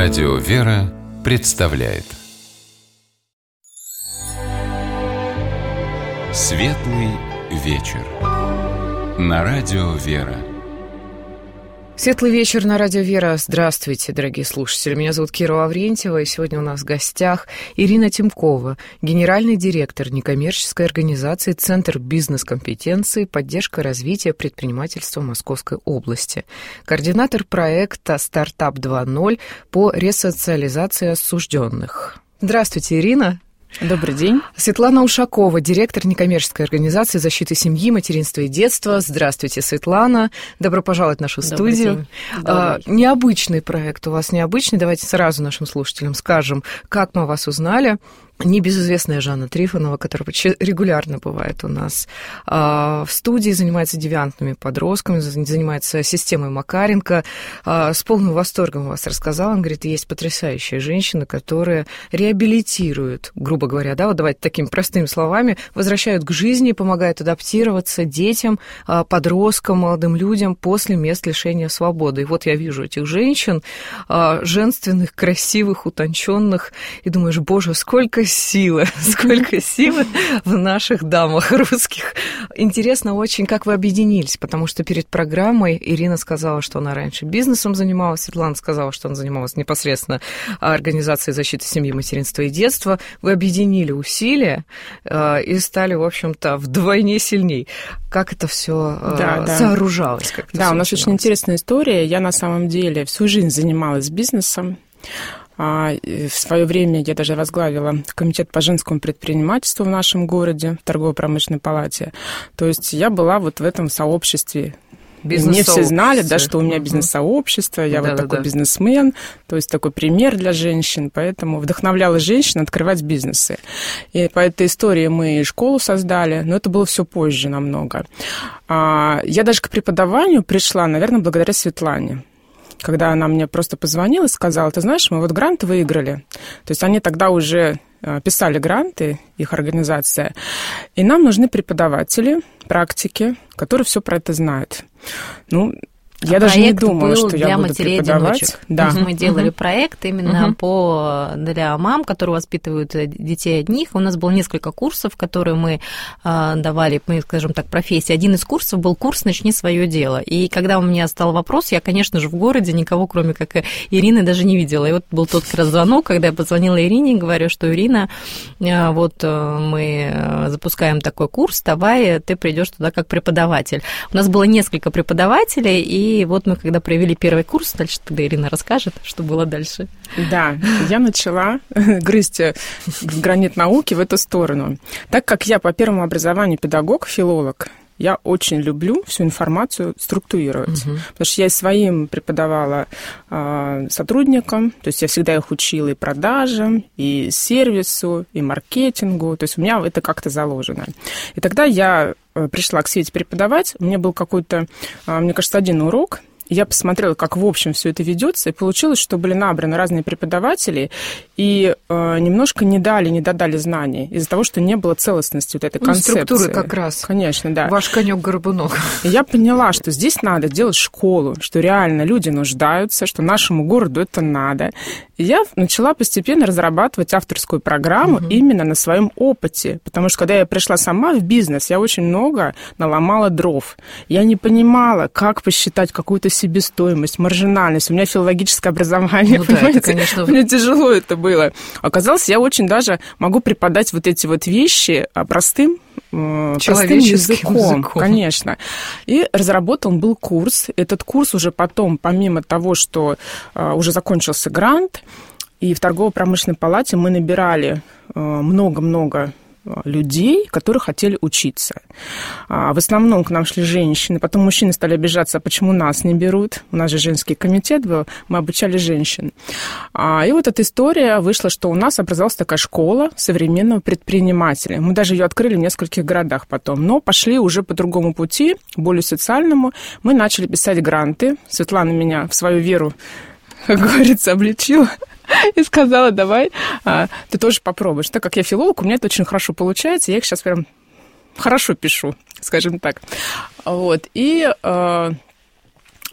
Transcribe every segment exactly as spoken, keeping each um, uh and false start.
Радио «Вера» представляет Светлый вечер на Радио «Вера». Светлый вечер на Радио «Вера». Здравствуйте, дорогие слушатели. Меня зовут Кира Лаврентьева, и сегодня у нас в гостях Ирина Тимкова, генеральный директор некоммерческой организации «Центр бизнес-компетенции. Поддержка развития предпринимательства Московской области», координатор проекта «Стартап два ноль» по ресоциализации осужденных. Здравствуйте, Ирина. Добрый день. Светлана Ушакова, директор некоммерческой организации защиты семьи, материнства и детства. Здравствуйте, Светлана. Добро пожаловать в нашу Добрый студию. А, необычный проект у вас, необычный. Давайте сразу нашим слушателям скажем, как мы вас узнали. Небезызвестная Жанна Трифонова, которая регулярно бывает у нас в студии, занимается девиантными подростками, занимается системой Макаренко. С полным восторгом вас рассказала. Он говорит, есть потрясающие женщины, которые реабилитируют, грубо говоря, да, вот давайте такими простыми словами, возвращают к жизни, помогают адаптироваться детям, подросткам, молодым людям после мест лишения свободы. И вот я вижу этих женщин, женственных, красивых, утонченных, и думаешь, боже, сколько силы, сколько силы в наших дамах русских. Интересно очень, как вы объединились, потому что перед программой Ирина сказала, что она раньше бизнесом занималась, Светлана сказала, что она занималась непосредственно организацией защиты семьи, материнства и детства. Вы объединили усилия и стали, в общем-то, вдвойне сильней. Как это все да, сооружалось? Как это да, у нас очень интересная история. Я на самом деле всю жизнь занималась бизнесом. В свое время я даже возглавила комитет по женскому предпринимательству в нашем городе, в торгово-промышленной палате. То есть я была вот в этом сообществе. Мне все знали, да, что у меня бизнес-сообщество, я да, вот да, такой да. бизнесмен, то есть такой пример для женщин, поэтому вдохновляла женщин открывать бизнесы. И по этой истории мы школу создали, но это было все позже намного. Я даже к преподаванию пришла, наверное, благодаря Светлане. Когда она мне просто позвонила и сказала, ты знаешь, мы вот грант выиграли. То есть они тогда уже писали гранты, их организация, и нам нужны преподаватели, практики, которые все про это знают. Ну, я а даже не думала, что я буду преподавать. Да. Мы делали uh-huh. проект именно uh-huh. по, для мам, которые воспитывают детей одних. У нас было несколько курсов, которые мы а, давали, мы, скажем так, профессии. Один из курсов был курс «Начни свое дело». И когда у меня стал вопрос, я, конечно же, в городе никого, кроме как Ирины, даже не видела. И вот был тот как раз звонок, когда я позвонила Ирине и говорю, что Ирина, вот мы запускаем такой курс, давай ты придешь туда как преподаватель. У нас было несколько преподавателей, и И вот мы, когда провели первый курс, дальше тогда Ирина расскажет, что было дальше. Да, я начала грызть гранит науки в эту сторону. Так как я по первому образованию педагог, филолог, я очень люблю всю информацию структурировать, угу. потому что я и своим преподавала э, сотрудникам, то есть я всегда их учила и продажам, и сервису, и маркетингу, то есть у меня это как-то заложено. И тогда я пришла к Свете преподавать, у меня был какой-то, э, мне кажется, один урок, я посмотрела, как в общем все это ведется, и получилось, что были набраны разные преподаватели, и э, немножко не дали, не додали знаний из-за того, что не было целостности вот этой ну, концепции. Структуры как раз. Конечно, да. Ваш конёк-горбунок. И я поняла, что здесь надо делать школу, что реально люди нуждаются, что нашему городу это надо. И я начала постепенно разрабатывать авторскую программу угу. именно на своем опыте, потому что когда я пришла сама в бизнес, я очень много наломала дров. Я не понимала, как посчитать какую-то себестоимость, маржинальность. У меня филологическое образование, ну, понимаете? Да, это, конечно... Мне тяжело это было. Оказалось, я очень даже могу преподать вот эти вот вещи простым, простым языком, языком, конечно. И разработан был курс. Этот курс уже потом, помимо того, что уже закончился грант, и в торгово-промышленной палате мы набирали много-много людей, которые хотели учиться. В основном к нам шли женщины, потом мужчины стали обижаться, почему нас не берут. У нас же женский комитет был, мы обучали женщин. И вот эта история вышла, что у нас образовалась такая школа современного предпринимателя. Мы даже ее открыли в нескольких городах потом, но пошли уже по другому пути, более социальному. Мы начали писать гранты. Светлана меня в свою веру, как говорится, обличила. И сказала, давай, а, ты тоже попробуешь. Так как я филолог, у меня это очень хорошо получается, я их сейчас прям хорошо пишу, скажем так. Вот. И а,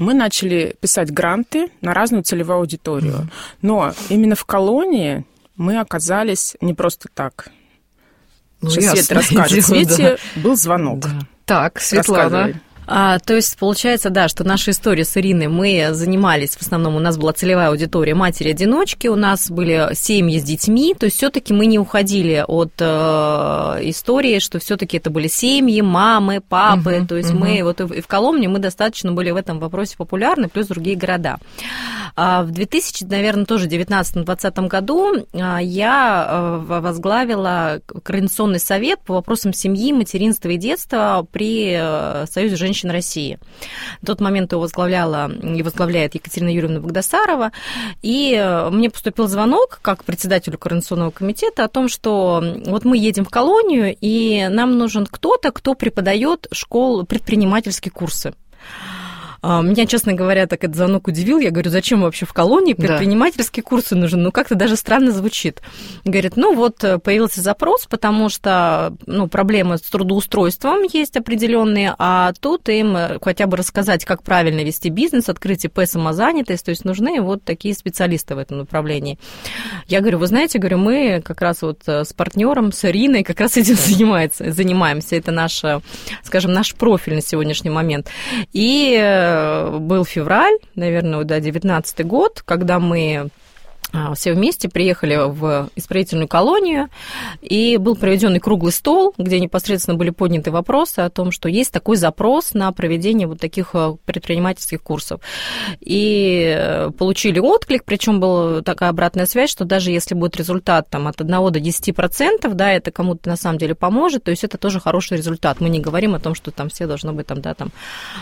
мы начали писать гранты на разную целевую аудиторию. Mm-hmm. Но именно в колонии мы оказались не просто так. Ну, Сейчас Света расскажет. Свете да. был звонок. Да. Так, Светлана. А, то есть получается, да, что наша история с Ириной, мы занимались, в основном у нас была целевая аудитория матери-одиночки, у нас были семьи с детьми, то есть все-таки мы не уходили от э, истории, что все-таки это были семьи, мамы, папы, uh-huh, то есть uh-huh. мы вот и в Коломне мы достаточно были в этом вопросе популярны, плюс другие города. А в две тысячи, наверное, тоже девятнадцатом-двадцатом году я возглавила Координационный совет по вопросам семьи, материнства и детства при Союзе женщин России. В тот момент его возглавляла и возглавляет Екатерина Юрьевна Багдасарова, и мне поступил звонок как председателю Координационного комитета о том, что вот мы едем в колонию, и нам нужен кто-то, кто преподает школу, предпринимательские курсы. Меня, честно говоря, так этот звонок удивил. Я говорю, зачем вообще в колонии предпринимательские да. курсы нужны? Ну, как-то даже странно звучит. Говорит, ну вот появился запрос, потому что ну, проблемы с трудоустройством есть определенные, а тут им хотя бы рассказать, как правильно вести бизнес, открыть ИП, самозанятость, то есть нужны вот такие специалисты в этом направлении. Я говорю, вы знаете, говорю, мы как раз вот с партнером, с Ириной как раз этим занимается, занимаемся. Это наш, скажем, наш профиль на сегодняшний момент. И был февраль, наверное, да, девятнадцатый год, когда мы все вместе приехали в исправительную колонию, и был проведен круглый стол, где непосредственно были подняты вопросы о том, что есть такой запрос на проведение вот таких предпринимательских курсов. И получили отклик, причем была такая обратная связь, что даже если будет результат там, от одного до десяти процентов, да, это кому-то на самом деле поможет, то есть это тоже хороший результат. Мы не говорим о том, что там все должны быть там, да, там,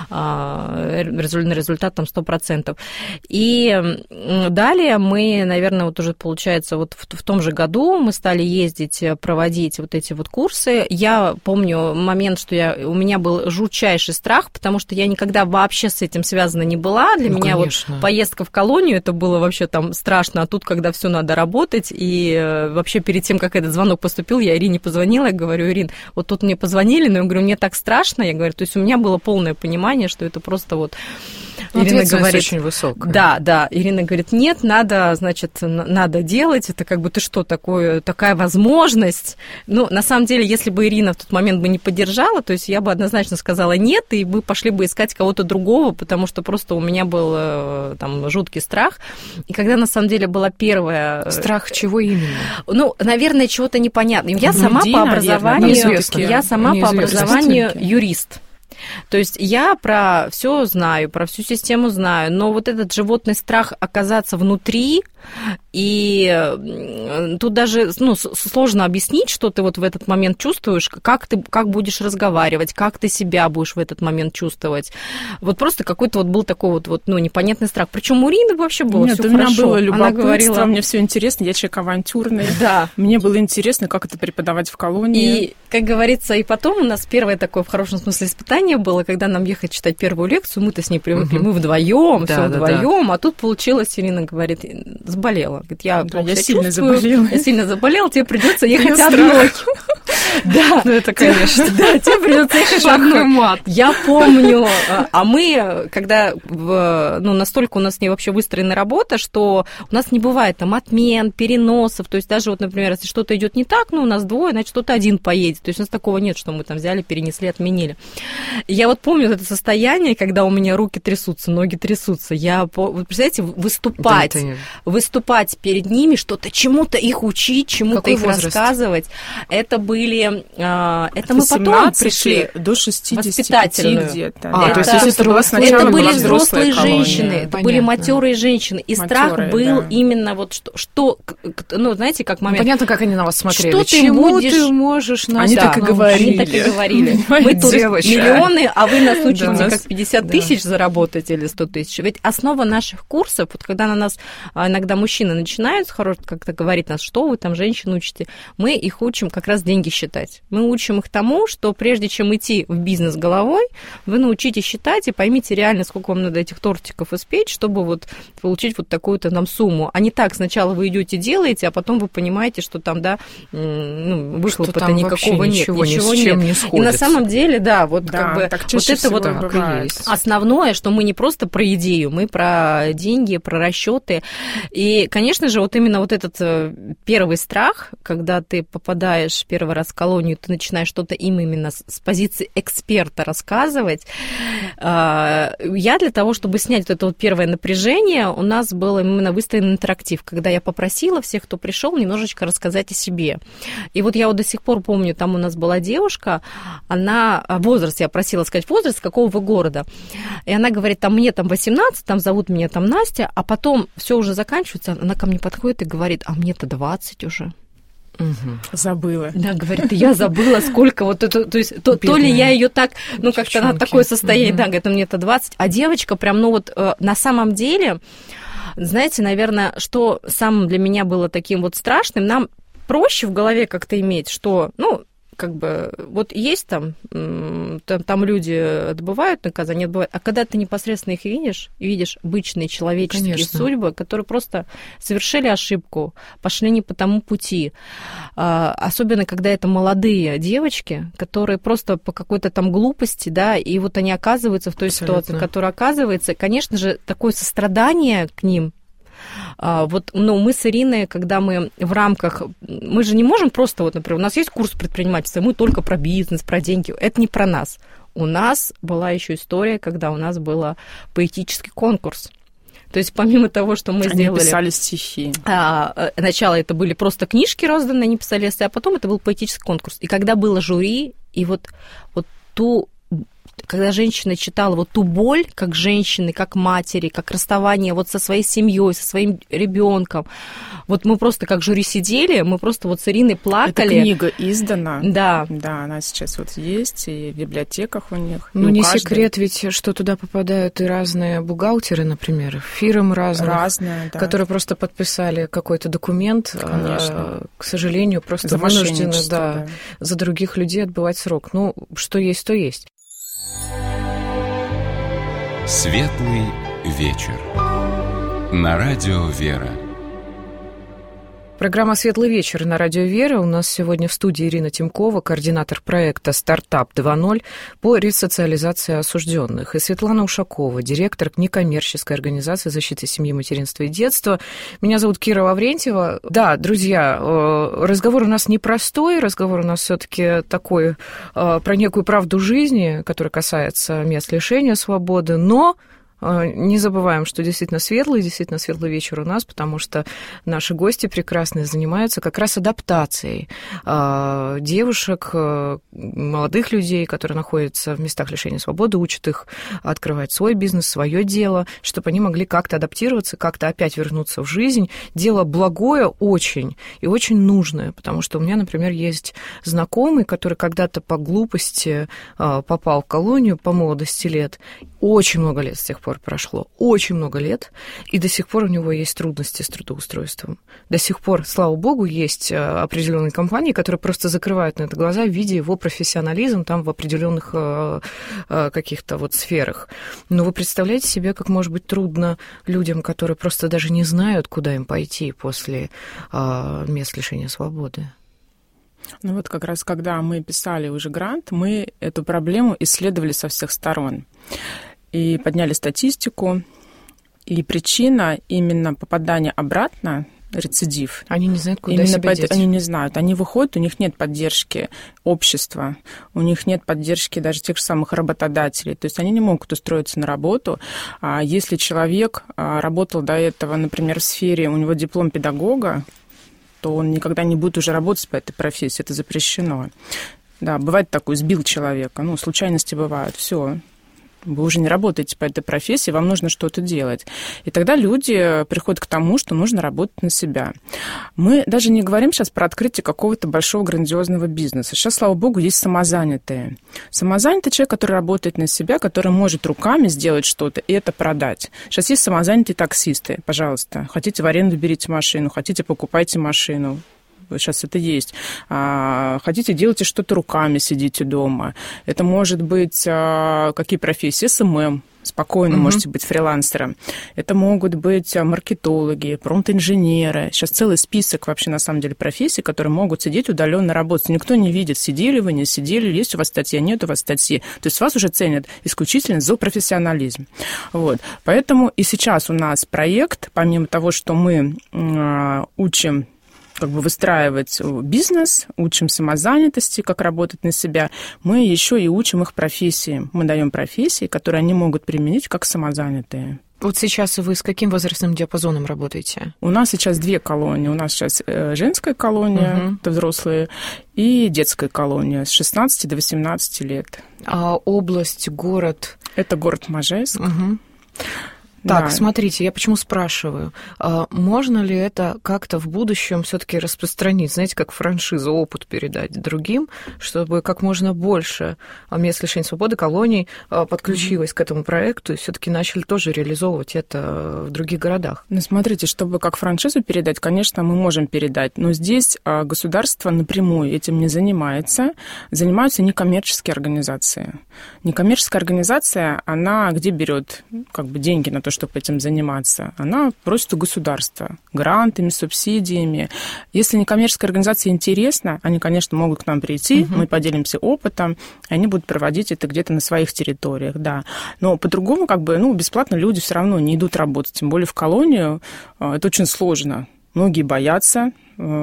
результат там сто процентов. И далее мы, наверное, Наверное, вот уже получается, вот в, в том же году мы стали ездить, проводить вот эти вот курсы. Я помню момент, что я, у меня был жутчайший страх, потому что я никогда вообще с этим связана не была. Для ну, меня конечно. Вот поездка в колонию, это было вообще там страшно, а тут, когда все надо работать, и вообще перед тем, как этот звонок поступил, я Ирине позвонила, я говорю, Ирин, вот тут мне позвонили, но я говорю, мне так страшно, я говорю, то есть у меня было полное понимание, что это просто вот... Ну, Ирина говорит, очень высокая. Да, да. Ирина говорит, нет, надо, значит, надо делать. Это как бы ты что, такое, такая возможность. Ну, на самом деле, если бы Ирина в тот момент бы не поддержала, то есть я бы однозначно сказала нет, и мы пошли бы искать кого-то другого, потому что просто у меня был там жуткий страх. И когда на самом деле была первая... Страх чего именно? Ну, наверное, чего-то непонятного. Я сама Людей, по образованию, наверное, я сама по образованию юрист. То есть я про все знаю, про всю систему знаю, но вот этот животный страх оказаться внутри, и тут даже ну, сложно объяснить, что ты вот в этот момент чувствуешь, как ты как будешь разговаривать, как ты себя будешь в этот момент чувствовать. Вот просто какой-то вот был такой вот, вот ну, непонятный страх. Причем у Ирины вообще было Нет, все у меня хорошо. было любопытство, Она говорила... мне все интересно, я человек авантюрный. Да. Мне было интересно, как это преподавать в колонии. И, как говорится, и потом у нас первое такое в хорошем смысле испытание было, когда нам ехать читать первую лекцию, мы-то с ней привыкли, угу. мы вдвоем, да, все да, вдвоем, да. А тут получилось, Ирина говорит, заболела. Говорит, я, да, я сильно заболела. Я сильно заболела, тебе придется ехать одной. Да, ну это, конечно. Да, тебе придется ехать одной. Я помню, а мы, когда, ну, настолько у нас не вообще выстроена работа, что у нас не бывает там отмен, переносов, то есть даже вот, например, если что-то идет не так, ну, у нас двое, значит, кто-то один поедет. То есть у нас такого нет, что мы там взяли, перенесли, отменили. Я вот помню это состояние, когда у меня руки трясутся, ноги трясутся. Я, вы представляете, выступать, да, выступать перед ними, что-то, чему-то их учить, чему-то их возраст? Рассказывать. Это были... Это мы потом пришли. До шестидесяти пяти где-то. А, это, то есть если это была сначала это были была взрослые женщины, колония. это Понятно. Были матерые женщины. И Матерые, страх был да. именно вот что, что... Ну, знаете, как момент... Понятно, как они на вас смотрели. Что Чему ты, будешь... ты можешь нас Они так и говорили. Они так и говорили. Мы тут Девочка. миллионы, а вы нас учите, Да, как пятьдесят да. тысяч заработать или сто тысяч. Ведь основа наших курсов, вот когда на нас иногда когда мужчины начинают, как-то говорить нас, что вы там, женщин учите, мы их учим как раз деньги считать. Мы учим их тому, что прежде чем идти в бизнес головой, вы научитесь считать и поймите реально, сколько вам надо этих тортиков испечь, чтобы вот получить вот такую-то нам сумму. А не так, сначала вы идете делаете, а потом вы понимаете, что там, да, ну, выхлопа-то никакого нет, ничего, ничего ни нет. не и на самом деле, да, вот да, как бы вот это вот бывает. основное, что мы не просто про идею, мы про деньги, про расчеты. И, конечно же, вот именно вот этот первый страх, когда ты попадаешь первый раз в колонию, ты начинаешь что-то им именно с позиции эксперта рассказывать. Я для того, чтобы снять вот это вот первое напряжение, у нас был именно выставлен интерактив, когда я попросила всех, кто пришел, немножечко рассказать о себе. И вот я вот до сих пор помню, там у нас была девушка, она, возраст, я просила сказать возраст, с какого вы города. И она говорит, там мне там восемнадцать, там зовут меня там Настя, а потом все уже заканчивается, она ко мне подходит и говорит, а мне-то двадцать уже. Угу. Забыла. Да, говорит, я забыла, сколько вот это, то есть, то, то ли я ее так, ну, как-то на такое состояние, угу. Да, говорит, мне-то двадцать, а девочка прям, ну, вот на самом деле, знаете, наверное, что самым для меня было таким вот страшным, нам проще в голове как-то иметь, что, ну, как бы, вот есть там, там, там люди отбывают наказание, отбывают, а когда ты непосредственно их видишь, видишь обычные человеческие Конечно. Судьбы, которые просто совершили ошибку, пошли не по тому пути. Особенно, когда это молодые девочки, которые просто по какой-то там глупости, да, и вот они оказываются в той Абсолютно. Ситуации, которая оказывается, конечно же, такое сострадание к ним. Вот, ну, мы с Ириной, когда мы в рамках... Мы же не можем просто, вот, например, у нас есть курс предпринимательства, мы только про бизнес, про деньги. Это не про нас. У нас была еще история, когда у нас был поэтический конкурс. То есть помимо того, что мы они сделали... Они писали стихи. А, сначала это были просто книжки розданные, они писали эссе, а потом это был поэтический конкурс. И когда было жюри, и вот, вот ту... Когда женщина читала вот ту боль, как женщины, как матери, как расставание вот со своей семьей, со своим ребенком, вот мы просто как жюри сидели, мы просто вот с Ириной плакали. Эта книга издана. Да. Да, она сейчас вот есть и в библиотеках у них. Ну, не каждой... секрет ведь, что туда попадают и разные бухгалтеры, например, фирм разных, разные, да. которые просто подписали какой-то документ, а, к сожалению, просто вынуждены да, да. за других людей отбывать срок. Ну, что есть, то есть. Светлый вечер. На радио «Вера». Программа «Светлый вечер» на радио «Вера». У нас сегодня в студии Ирина Тимкова, координатор проекта «Стартап два ноль» по ресоциализации осужденных, и Светлана Ушакова, директор некоммерческой организации защиты семьи, материнства и детства. Меня зовут Кира Лаврентьева. Да, друзья, разговор у нас непростой, разговор у нас все-таки такой про некую правду жизни, которая касается мест лишения свободы, но... Не забываем, что действительно светлый, действительно светлый вечер у нас, потому что наши гости прекрасные занимаются как раз адаптацией девушек, молодых людей, которые находятся в местах лишения свободы, учат их открывать свой бизнес, свое дело, чтобы они могли как-то адаптироваться, как-то опять вернуться в жизнь. Дело благое очень и очень нужное, потому что у меня, например, есть знакомый, который когда-то по глупости попал в колонию по молодости лет, очень много лет с тех пор прошло, очень много лет, и до сих пор у него есть трудности с трудоустройством. До сих пор, слава богу, есть определенные компании, которые просто закрывают на это глаза, видя его профессионализм там в определенных каких-то вот сферах. Но вы представляете себе, как может быть трудно людям, которые просто даже не знают, куда им пойти после мест лишения свободы? Ну вот как раз, когда мы писали уже грант, мы эту проблему исследовали со всех сторон. И подняли статистику, и причина именно попадания обратно, рецидив. Они не знают, куда именно себя под... деть. Они не знают. Они выходят, у них нет поддержки общества, у них нет поддержки даже тех же самых работодателей. То есть они не могут устроиться на работу. А если человек работал до этого, например, в сфере, у него диплом педагога, то он никогда не будет уже работать по этой профессии, это запрещено. Да, бывает такое, сбил человека, ну, случайности бывают, все. Вы уже не работаете по этой профессии, вам нужно что-то делать. И тогда люди приходят к тому, что нужно работать на себя. Мы даже не говорим сейчас про открытие какого-то большого грандиозного бизнеса. Сейчас, слава богу, есть самозанятые. Самозанятый человек, который работает на себя, который может руками сделать что-то и это продать. Сейчас есть самозанятые таксисты. Пожалуйста, хотите в аренду, берите машину, хотите, покупайте машину. Сейчас это есть. Хотите, делайте что-то руками, сидите дома. Это может быть какие профессии? эс эм эм. Спокойно угу. можете быть фрилансером. Это могут быть маркетологи, промпт-инженеры. Сейчас целый список вообще, на самом деле, профессий, которые могут сидеть удаленно работать. Никто не видит, сидели вы, не сидели, есть у вас статья, нет у вас статьи. То есть вас уже ценят исключительно за профессионализм. Вот. Поэтому и сейчас у нас проект, помимо того, что мы учим как бы выстраивать бизнес, учим самозанятости, как работать на себя, мы еще и учим их профессии. Мы даем профессии, которые они могут применить как самозанятые. Вот сейчас вы с каким возрастным диапазоном работаете? У нас сейчас две колонии. У нас сейчас женская колония, угу. это взрослые, и детская колония с шестнадцати до восемнадцати лет. А область, город? Это город Можайск. Угу. Так, да. Смотрите, я почему спрашиваю, можно ли это как-то в будущем все-таки распространить, знаете, как франшизу, опыт передать другим, чтобы как можно больше мест лишения свободы, колоний подключилось mm-hmm. к этому проекту и все-таки начали тоже реализовывать это в других городах? Ну, смотрите, чтобы как франшизу передать, конечно, мы можем передать, но здесь государство напрямую этим не занимается, занимаются некоммерческие организации. Некоммерческая организация, она где берет как бы деньги на то, чтобы этим заниматься, она просит у государства грантами, субсидиями. Если некоммерческая организация интересна, они, конечно, могут к нам прийти, угу. мы поделимся опытом, и они будут проводить это где-то на своих территориях, да. Но по-другому, как бы, ну, бесплатно люди все равно не идут работать, тем более в колонию. Это очень сложно. Многие боятся.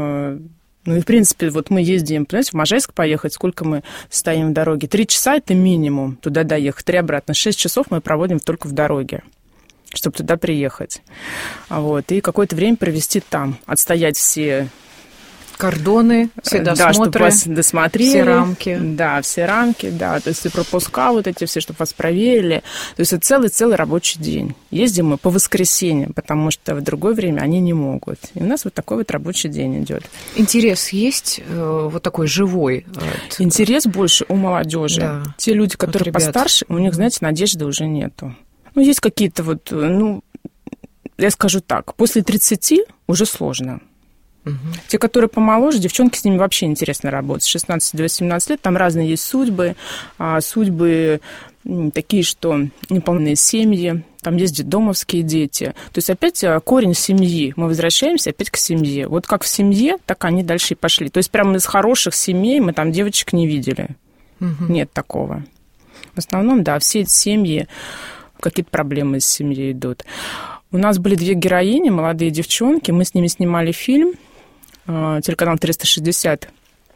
Ну и, в принципе, вот мы ездим, понимаете, в Можайск поехать, сколько мы стоим в дороге? Три часа – это минимум туда доехать, три обратно. Шесть часов мы проводим только в дороге, чтобы туда приехать. Вот. И какое-то время провести там, отстоять все... кордоны, все досмотры, да, чтобы вас досмотрели. Все рамки. Да, все рамки, да. То есть и пропуска вот эти все, чтобы вас проверили. То есть это целый-целый рабочий день. Ездим мы по воскресеньям, потому что в другое время они не могут. И у нас вот такой вот рабочий день идет. Интерес есть э, вот такой живой? От... Интерес больше у молодежи. Да. Те люди, которые постарше, у них, знаете, надежды уже нету. Ну, есть какие-то вот, ну, я скажу так, после тридцати уже сложно. Угу. Те, которые помоложе, девчонки, с ними вообще интересно работать. С шестнадцати до восемнадцати лет, там разные есть судьбы. А судьбы такие, что неполные семьи, там есть детдомовские дети. То есть опять корень семьи. Мы возвращаемся опять к семье. Вот как в семье, так они дальше и пошли. То есть прямо из хороших семей мы там девочек не видели. Угу. Нет такого. В основном, да, все эти семьи, какие-то проблемы с семьей идут. У нас были две героини, молодые девчонки. Мы с ними снимали фильм. Телеканал триста шестьдесят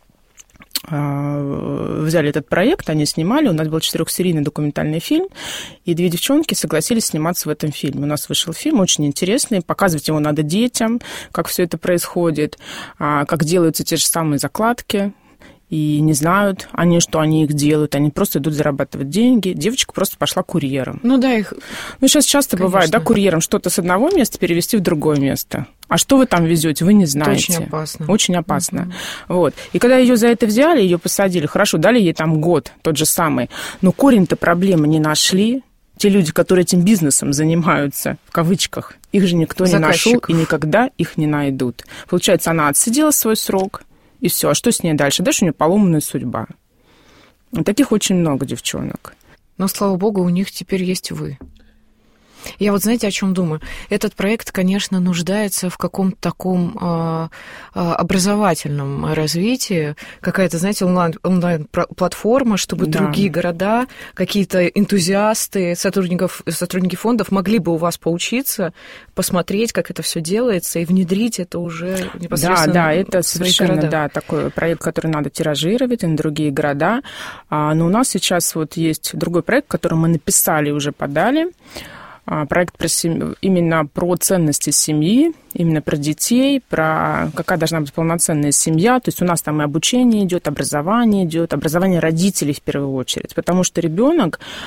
взяли этот проект, они снимали. У нас был четырехсерийный документальный фильм, и две девчонки согласились сниматься в этом фильме. У нас вышел фильм очень интересный. Показывать его надо детям, как все это происходит, как делаются те же самые закладки. И не знают они, что они их делают. Они просто идут зарабатывать деньги. Девочка просто пошла курьером. Ну да, их... Ну, сейчас часто Конечно. Бывает, да, курьером что-то с одного места перевести в другое место. А что вы там везете, вы не знаете. Это очень опасно. Очень опасно. Uh-huh. Вот. И когда ее за это взяли, ее посадили, хорошо, дали ей там год, тот же самый. Но корень-то проблемы не нашли. Те люди, которые этим бизнесом занимаются, в кавычках, их же никто не нашел и никогда их не найдут. Получается, она отсидела свой срок, и все. А что с ней дальше? Дальше у нее поломанная судьба. И таких очень много девчонок. Но, слава богу, у них теперь есть вы. Я вот, знаете, о чем думаю? Этот проект, конечно, нуждается в каком-то таком э, образовательном развитии, какая-то, знаете, онлайн, онлайн-платформа, чтобы да. другие города, какие-то энтузиасты, сотрудников, сотрудники фондов могли бы у вас поучиться, посмотреть, как это все делается, и внедрить это уже непосредственно да, да, это в свои совершенно города. Да, такой проект, который надо тиражировать на другие города. Но у нас сейчас вот есть другой проект, который мы написали, уже подали. Проект про семью, именно про ценности семьи, именно про детей, про какая должна быть полноценная семья. То есть у нас там и обучение идет, образование идет, образование родителей в первую очередь. Потому что ребенок,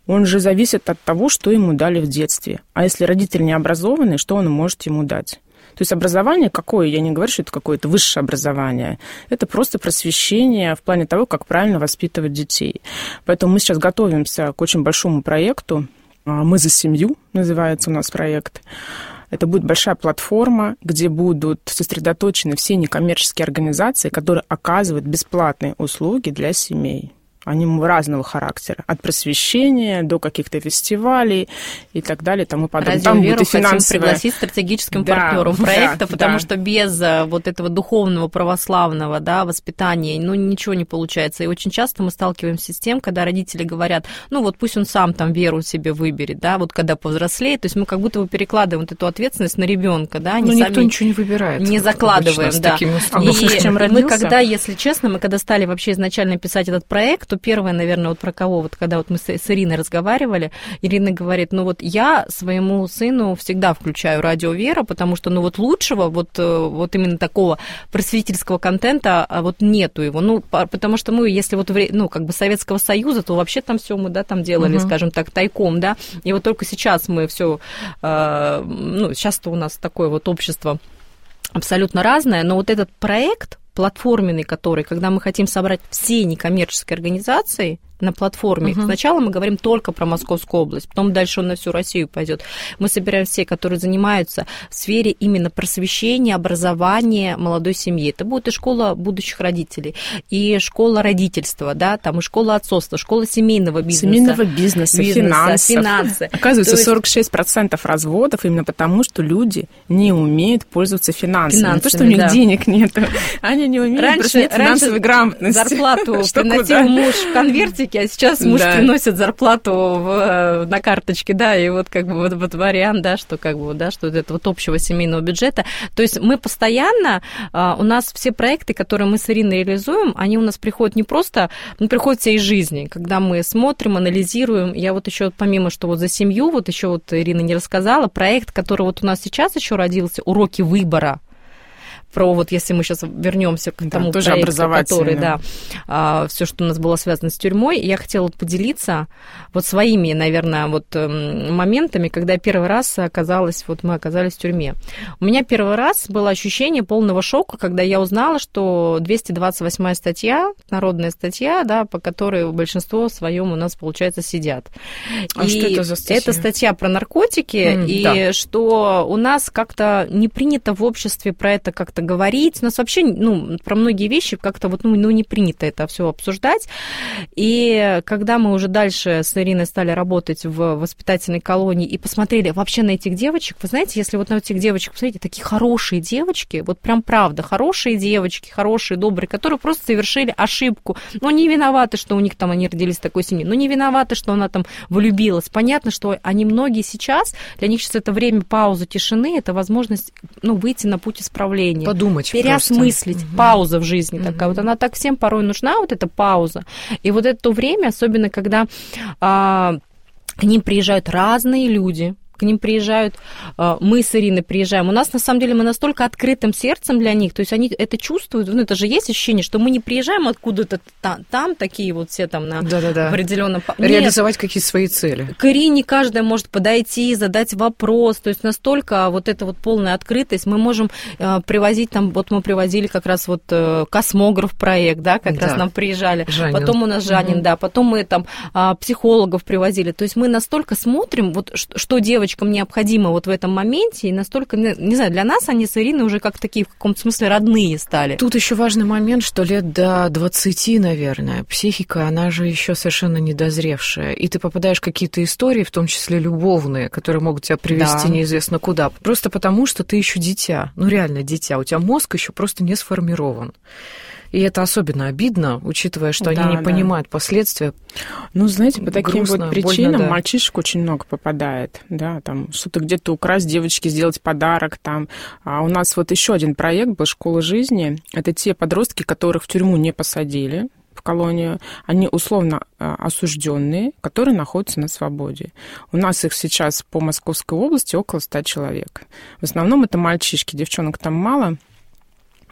он же зависит от того, что ему дали в детстве. А если родитель не образованный, что он может ему дать? То есть образование какое? Я не говорю, что это какое-то высшее образование. Это просто просвещение в плане того, как правильно воспитывать детей. Поэтому мы сейчас готовимся к очень большому проекту. «Мы за семью» называется у нас проект. Это будет большая платформа, где будут сосредоточены все некоммерческие организации, которые оказывают бесплатные услуги для семей. Они разного характера, от просвещения до каких-то фестивалей и так далее, и тому подобное. Там будет и финансовая... хотим пригласить стратегическим да, партнером проекта, да, потому да. что без вот этого духовного, православного да, воспитания ну, ничего не получается. И очень часто мы сталкиваемся с тем, когда родители говорят, ну вот пусть он сам там веру себе выберет, да, вот когда повзрослеет, то есть мы как будто бы перекладываем вот эту ответственность на ребенка, да, но никто ничего не выбирает. Не закладываем, да. И мы когда, если честно, мы когда стали вообще изначально писать этот проект, то первое, наверное, вот про кого, вот когда вот мы с Ириной разговаривали, Ирина говорит, ну вот я своему сыну всегда включаю радио «Вера», потому что, ну вот лучшего, вот, вот именно такого просветительского контента вот нету его, ну потому что мы, если вот, ну как бы Советского Союза, то вообще там все мы, да, там делали, угу. скажем так, тайком, да, и вот только сейчас мы все, ну сейчас-то у нас такое вот общество абсолютно разное, но вот этот проект, платформенный, который, когда мы хотим собрать все некоммерческие организации на платформе. Uh-huh. Сначала мы говорим только про Московскую область, потом дальше он на всю Россию пойдет. Мы собираем все, которые занимаются в сфере именно просвещения, образования молодой семьи. Это будет и школа будущих родителей, и школа родительства, да, там и школа отцовства, школа семейного бизнеса. Семейного бизнеса, бизнеса финансов. Финансы. Оказывается, есть... сорок шесть процентов разводов именно потому, что люди не умеют пользоваться финансами. финансами не то, что у них да. денег нет, они не умеют раньше, просто нет финансовой грамотности. Зарплату приносил муж в конвертике, а сейчас муж да. приносит зарплату в, на карточке, да, и вот как бы вот, вот вариант, да, что как бы, да, что это вот общего семейного бюджета. То есть мы постоянно, у нас все проекты, которые мы с Ириной реализуем, они у нас приходят не просто, ну, приходят всей жизни, когда мы смотрим, анализируем. Я вот еще помимо, что вот за семью, вот еще вот Ирина не рассказала, проект, который вот у нас сейчас еще родился, «Уроки выбора», про вот, если мы сейчас вернемся к тому да, проекту, который, да, а, все, что у нас было связано с тюрьмой, я хотела поделиться вот своими, наверное, вот моментами, когда я первый раз оказалась, вот мы оказались в тюрьме. У меня первый раз было ощущение полного шока, когда я узнала, что двести двадцать восьмая статья, народная статья, да, по которой большинство своем у нас, получается, сидят. А и что это за статья? Это статья про наркотики, mm, и да. что у нас как-то не принято в обществе про это как-то говорить. У нас вообще, ну, про многие вещи как-то вот, ну, ну, не принято это все обсуждать. И когда мы уже дальше с Ириной стали работать в воспитательной колонии и посмотрели вообще на этих девочек, вы знаете, если вот на этих девочек посмотрите, такие хорошие девочки, вот прям правда, хорошие девочки, хорошие, добрые, которые просто совершили ошибку. Ну, не виноваты, что у них там они родились в такой семье, ну, не виноваты, что она там влюбилась. Понятно, что они многие сейчас, для них сейчас это время паузы, тишины, это возможность, ну, выйти на путь исправления. Подумать, переосмыслить, просто. Пауза в жизни угу. такая. Вот она так всем порой нужна, вот эта пауза. И вот это то время, особенно когда а, к ним приезжают разные люди, к ним приезжают, мы с Ириной приезжаем. У нас, на самом деле, мы настолько открытым сердцем для них, то есть они это чувствуют, ну, это же есть ощущение, что мы не приезжаем откуда-то там, там такие вот все там на Да-да-да. определенном... Реализовать Нет, какие-то свои цели. К Ирине каждая может подойти, задать вопрос, то есть настолько вот эта вот полная открытость, мы можем привозить там, вот мы привозили как раз вот космограф проект, да, как да. раз нам приезжали, Жанин. Потом у нас Жанин, угу. да, потом мы там психологов привозили, то есть мы настолько смотрим, вот что девочка необходимо вот в этом моменте, и настолько, не знаю, для нас они с Ириной уже как такие в каком-то смысле родные стали. Тут еще важный момент, что лет до двадцати, наверное, психика, она же еще совершенно недозревшая, и ты попадаешь в какие-то истории, в том числе любовные, которые могут тебя привести да. неизвестно куда, просто потому, что ты еще дитя, ну реально дитя, у тебя мозг еще просто не сформирован. И это особенно обидно, учитывая, что да, они не да. понимают последствия. Ну, знаете, по таким Грустно, вот причинам больно, да. мальчишек очень много попадает. Да, там что-то где-то украсть девочке, сделать подарок. Там. А у нас вот еще один проект был «Школа жизни». Это те подростки, которых в тюрьму не посадили, в колонию, они условно осужденные, которые находятся на свободе. У нас их сейчас по Московской области около ста человек. В основном это мальчишки, девчонок там мало.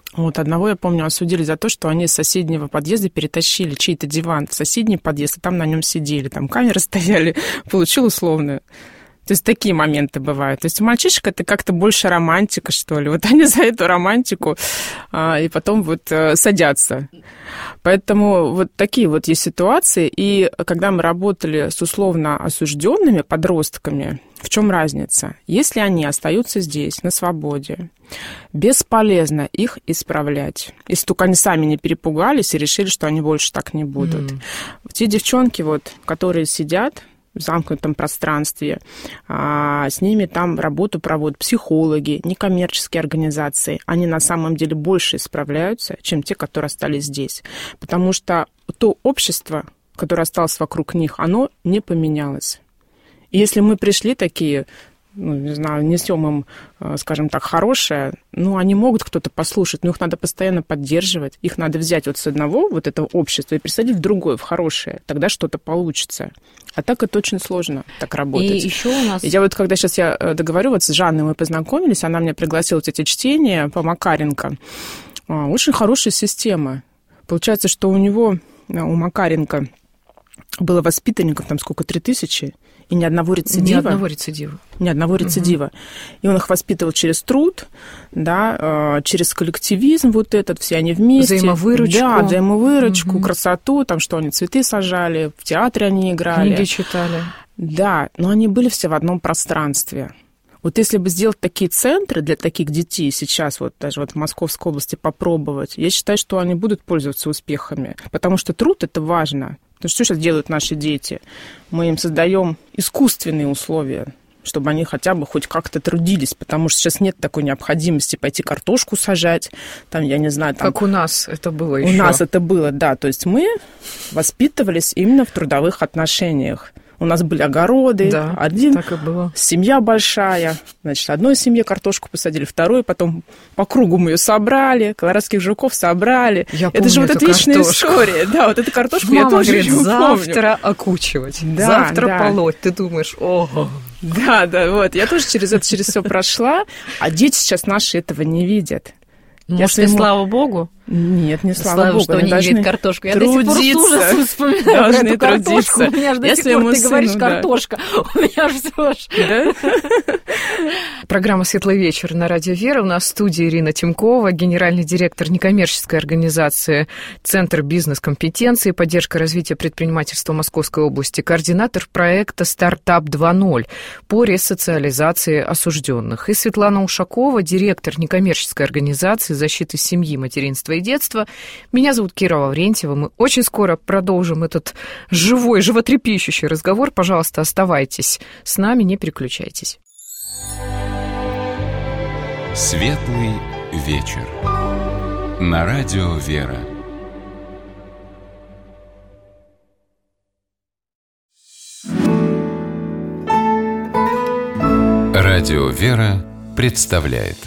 Вот одного, я помню, осудили за то, что они из соседнего подъезда перетащили чей-то диван в соседний подъезд, и там на нем сидели, там камеры стояли, получил условную. То есть такие моменты бывают. То есть у мальчишек это как-то больше романтика, что ли. Вот они за эту романтику а, и потом вот а, садятся. Поэтому вот такие вот есть ситуации. И когда мы работали с условно осужденными подростками, в чем разница? Если они остаются здесь, на свободе, бесполезно их исправлять. Если только они сами не перепугались и решили, что они больше так не будут. Mm. Те девчонки, вот, которые сидят в замкнутом пространстве, а, с ними там работу проводят психологи, некоммерческие организации. Они на самом деле больше исправляются, чем те, которые остались здесь. Потому что то общество, которое осталось вокруг них, оно не поменялось. И если мы пришли такие, ну, не знаю, несем им, скажем так, хорошее, ну, они могут кто-то послушать, но их надо постоянно поддерживать, их надо взять вот с одного вот этого общества и пересадить в другое, в хорошее, тогда что-то получится. А так это очень сложно так работать. И еще у нас... И я вот, когда сейчас я договорю, вот с Жанной мы познакомились, она меня пригласила в эти чтения по Макаренко. Очень хорошая система. Получается, что у него, у Макаренко, было воспитанников, там сколько, три тысячи, и ни одного рецидива. Ни одного рецидива. Ни одного рецидива. Угу. И он их воспитывал через труд, да, через коллективизм вот этот, все они вместе. Взаимовыручку. Да, взаимовыручку, угу. красоту, там, что они цветы сажали, в театре они играли. Книги читали. Да, но они были все в одном пространстве. Вот если бы сделать такие центры для таких детей сейчас, вот даже вот в Московской области попробовать, я считаю, что они будут пользоваться успехами, потому что труд – это важно. Потому что что сейчас делают наши дети? Мы им создаем искусственные условия, чтобы они хотя бы хоть как-то трудились, потому что сейчас нет такой необходимости пойти картошку сажать, там, я не знаю... Там... Как у нас это было у еще. У нас это было, да. То есть мы воспитывались именно в трудовых отношениях. У нас были огороды, да, один, так и было. Семья большая. Значит, одной семье картошку посадили, второй, потом по кругу мы ее собрали, колорадских жуков собрали. Я это же вот эта вечная картошку. История. Да, вот эту картошку Мама я тоже говорит, помню. завтра окучивать, да, завтра да. полоть. Ты думаешь, ого. Да, да, вот. Я тоже через это, через все прошла, а дети сейчас наши этого не видят. Может, своему... и слава богу? Нет, не слава, слава богу. что они не видят картошку. Я трудиться. до сих пор с ужасом вспоминаю Должны эту картошку. У меня же до я сих пор, ты сыну, говоришь, да. картошка. У меня же все ж... Программа «Светлый вечер» на Радио Вера. У нас в студии Ирина Тимкова, генеральный директор некоммерческой организации «Центр бизнес-компетенции и поддержка развития предпринимательства Московской области», координатор проекта «Стартап два ноль» по ресоциализации осужденных. И Светлана Ушакова, директор некоммерческой организации защиты семьи, материнства и детства. Меня зовут Кира Лаврентьева. Мы очень скоро продолжим этот живой, животрепещущий разговор. Пожалуйста, оставайтесь с нами, не переключайтесь. Светлый вечер. На Радио Вера. Радио Вера представляет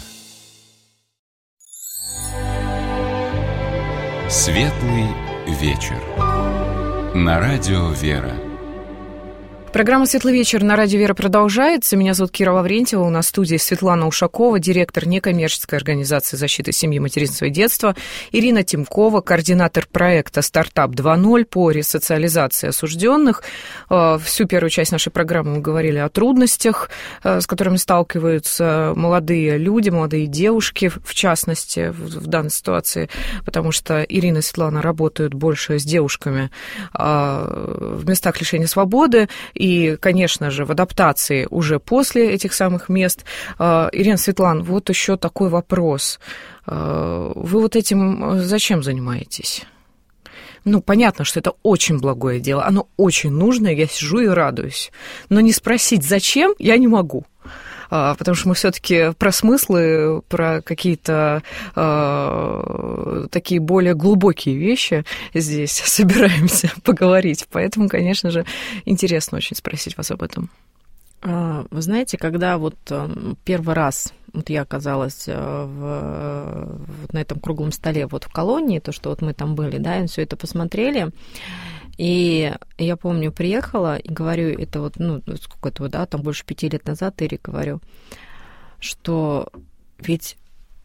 Светлый вечер. На Радио Вера. Программа «Светлый вечер» на Радио Вера продолжается. Меня зовут Кира Лаврентьева. У нас в студии Светлана Ушакова, директор некоммерческой организации защиты семьи, материнства и детства. Ирина Тимкова, координатор проекта «Стартап два ноль» по ресоциализации осужденных. Всю первую часть нашей программы мы говорили о трудностях, с которыми сталкиваются молодые люди, молодые девушки, в частности, в данной ситуации, потому что Ирина и Светлана работают больше с девушками в местах лишения свободы. И, конечно же, в адаптации уже после этих самых мест. Ирина, Светлана, вот еще такой вопрос. Вы вот этим зачем занимаетесь? Ну, понятно, что это очень благое дело, оно очень нужное, я сижу и радуюсь. Но не спросить, зачем, я не могу. Потому что мы все-таки про смыслы, про какие-то э, такие более глубокие вещи здесь собираемся поговорить. Поэтому, конечно же, интересно очень спросить вас об этом. Вы знаете, когда вот первый раз вот я оказалась в, вот на этом круглом столе вот в колонии, то, что вот мы там были, да, и все это посмотрели, и я помню, приехала и говорю, это вот, ну, сколько это, да, там больше пяти лет назад, Ире говорю, что ведь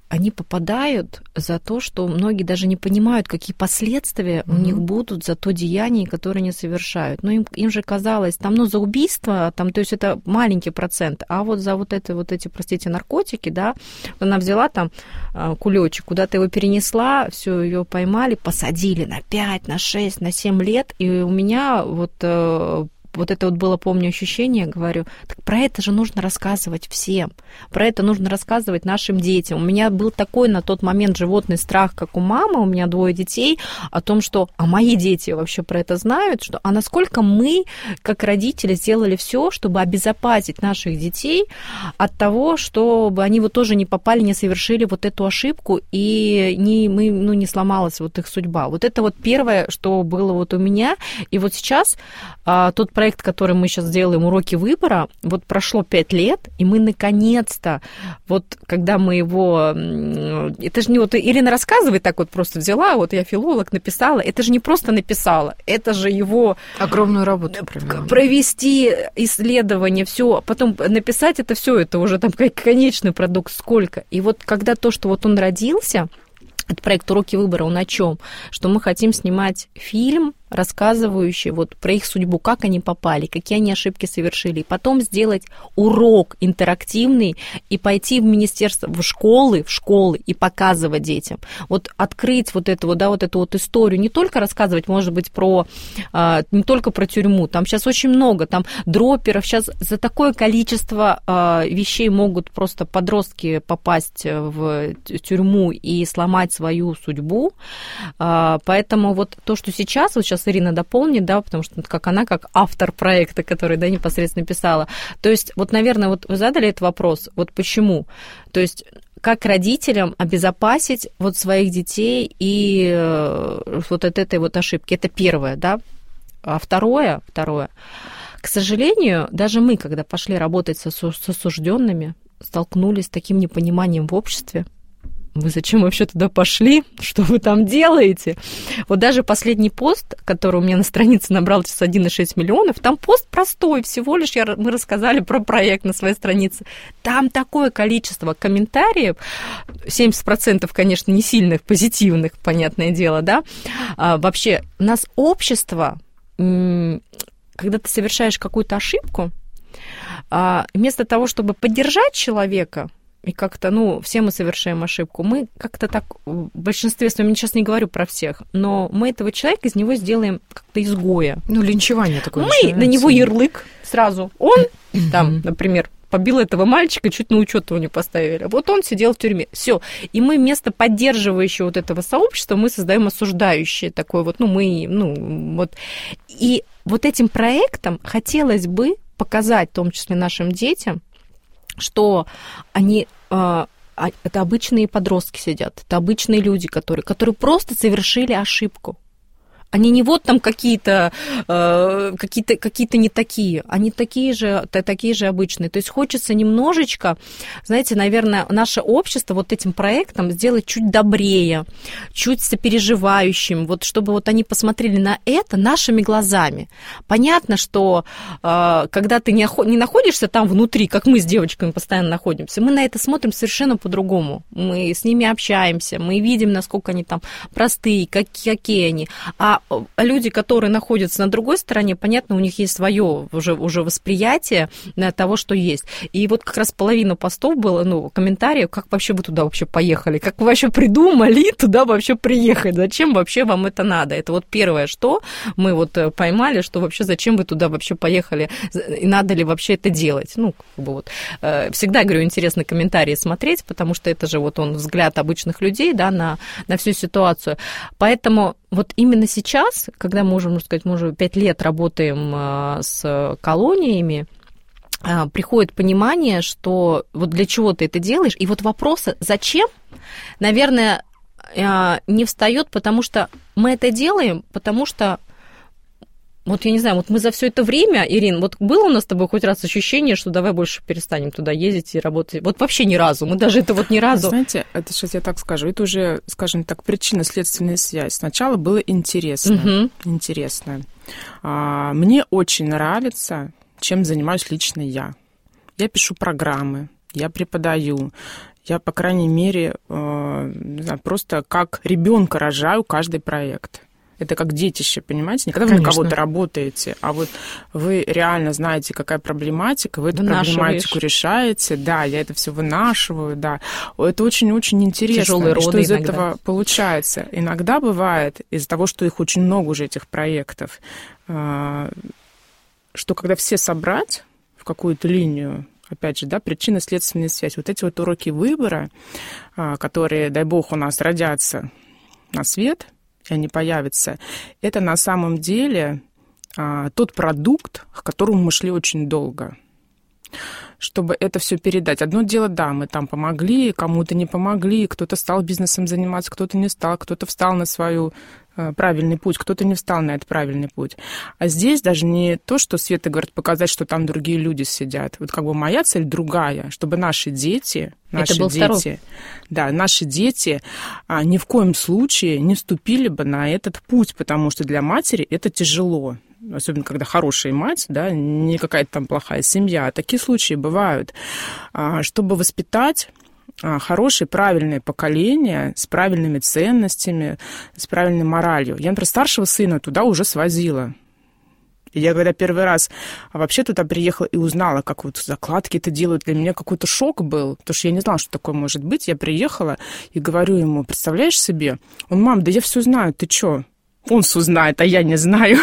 они попадают за то, что многие даже не понимают, какие последствия mm-hmm. у них будут за то деяние, которое они совершают. Ну, им, им же казалось, там, ну, за убийство, там, то есть это маленький процент, а вот за вот, это, вот эти, простите, наркотики, да, она взяла там кулечек, куда-то его перенесла, все, ее поймали, посадили на пять, на шесть, на семь лет, и у меня вот... Вот это вот было, помню, ощущение, говорю, так про это же нужно рассказывать всем, про это нужно рассказывать нашим детям. У меня был такой на тот момент животный страх, как у мамы, у меня двое детей, о том, что, а мои дети вообще про это знают, что, а насколько мы, как родители, сделали все, чтобы обезопасить наших детей от того, чтобы они вот тоже не попали, не совершили вот эту ошибку, и не, мы, ну, не сломалась вот их судьба. Вот это вот первое, что было вот у меня, и вот сейчас а, тот проект, проект, который мы сейчас делаем, уроки выбора, вот прошло пять лет, и мы наконец-то, вот когда мы его... Это же не вот Ирина рассказывает, так вот просто взяла, вот я филолог, написала, это же не просто написала, это же его... Огромную работу провела. Провести исследование, все, потом написать это все, это уже там конечный продукт, сколько. И вот когда то, что вот он родился, этот проект «Уроки выбора», он о чем? Что мы хотим снимать фильм, рассказывающий вот про их судьбу, как они попали, какие они ошибки совершили, и потом сделать урок интерактивный и пойти в министерство, в школы, в школы и показывать детям. Вот открыть вот эту вот, да, вот эту вот историю, не только рассказывать, может быть, про, не только про тюрьму, там сейчас очень много, там дроперов, сейчас за такое количество вещей могут просто подростки попасть в тюрьму и сломать свою судьбу, поэтому вот то, что сейчас, вот сейчас Ирина дополнит, да, потому что как она, как автор проекта, который, да, непосредственно писала. То есть, вот, наверное, вот вы задали этот вопрос, вот почему? То есть, как родителям обезопасить вот своих детей и вот от этой вот ошибки? Это первое, да. А второе, второе, к сожалению, даже мы, когда пошли работать с осужденными, столкнулись с таким непониманием в обществе. Вы зачем вообще туда пошли? Что вы там делаете? Вот даже последний пост, который у меня на странице набрал сейчас один целых шесть миллионов, там пост простой, всего лишь я, мы рассказали про проект на своей странице. Там такое количество комментариев, семьдесят процентов, конечно, не сильных, позитивных, понятное дело, да. А, вообще, у нас общество, когда ты совершаешь какую-то ошибку, вместо того, чтобы поддержать человека, и как-то, ну, все мы совершаем ошибку. Мы как-то так, в большинстве своем, я сейчас не говорю про всех, но мы этого человека, из него сделаем как-то изгоя. Ну, линчевание такое. Мы начинается. На него ярлык сразу. Он, там, например, побил этого мальчика, чуть на учет его не поставили. Вот он сидел в тюрьме. Все. И мы вместо поддерживающего вот этого сообщества мы создаем осуждающее такое вот, ну, мы, ну, вот. И вот этим проектом хотелось бы показать, в том числе нашим детям, что они, это обычные подростки сидят, это обычные люди, которые, которые просто совершили ошибку. Они не вот там какие-то, какие-то, какие-то не такие, они такие же, такие же обычные. То есть хочется немножечко, знаете, наверное, наше общество вот этим проектом сделать чуть добрее, чуть сопереживающим, вот чтобы вот они посмотрели на это нашими глазами. Понятно, что когда ты не находишься там внутри, как мы с девочками постоянно находимся, мы на это смотрим совершенно по-другому. Мы с ними общаемся, мы видим, насколько они там простые, какие они. А люди, которые находятся на другой стороне, понятно, у них есть свое уже, уже восприятие того, что есть. И вот как раз половина постов было, ну, комментариев, как вообще вы туда вообще поехали, как вы вообще придумали туда вообще приехать, зачем вообще вам это надо? Это вот первое, что мы вот поймали, что вообще зачем вы туда вообще поехали, и надо ли вообще это делать? Ну, как бы вот, всегда, говорю, интересно комментарии смотреть, потому что это же вот он взгляд обычных людей, да, на, на всю ситуацию. Поэтому вот именно сейчас, когда мы уже, можно сказать, мы уже пять лет работаем с колониями, приходит понимание, что вот для чего ты это делаешь, и вот вопросы «зачем?», наверное, не встает, потому что мы это делаем, потому что вот я не знаю, вот мы за все это время, Ирин, вот было у нас с тобой хоть раз ощущение, что давай больше перестанем туда ездить и работать? Вот вообще ни разу, мы даже это вот ни разу... Знаете, это сейчас я так скажу, это уже, скажем так, причинно-следственная связь. Сначала было интересно, угу. интересно. А, мне очень нравится, чем занимаюсь лично я. Я пишу программы, я преподаю, Я, по крайней мере, не знаю, просто как ребенка рожаю каждый проект. Это как детище, понимаете? Не когда вы на кого-то работаете, а вот вы реально знаете, какая проблематика, вы эту проблематику решаете. Да, я это все вынашиваю, да. Это очень-очень интересно. Тяжелые роды что из иногда. Этого получается. Иногда бывает, из-за того, что их очень много уже, этих проектов, что когда все собрать в какую-то линию, опять же, да, причинно-следственная связь, вот эти вот уроки выбора, которые, дай бог, у нас родятся на свет, и они появятся, это на самом деле а, тот продукт, к которому мы шли очень долго. Чтобы это все передать. Одно дело, да, мы там помогли, кому-то не помогли, кто-то стал бизнесом заниматься, кто-то не стал, кто-то встал на свою а, правильный путь, кто-то не встал на этот правильный путь. А здесь даже не то, что Света говорит, показать, что там другие люди сидят. Вот как бы моя цель другая, чтобы наши дети... Наши это был дети, второй. Да, наши дети а, ни в коем случае не вступили бы на этот путь, потому что для матери это тяжело. Особенно, когда хорошая мать, да, не какая-то там плохая семья. Такие случаи бывают. А, чтобы воспитать а, хорошее, правильное поколение с правильными ценностями, с правильной моралью. Я, например, старшего сына туда уже свозила. И я когда первый раз вообще туда приехала и узнала, как вот закладки это делают, для меня какой-то шок был, потому что я не знала, что такое может быть. Я приехала и говорю ему, представляешь себе? Он, мам, да я все знаю, ты чё? Он все знает, а я не знаю.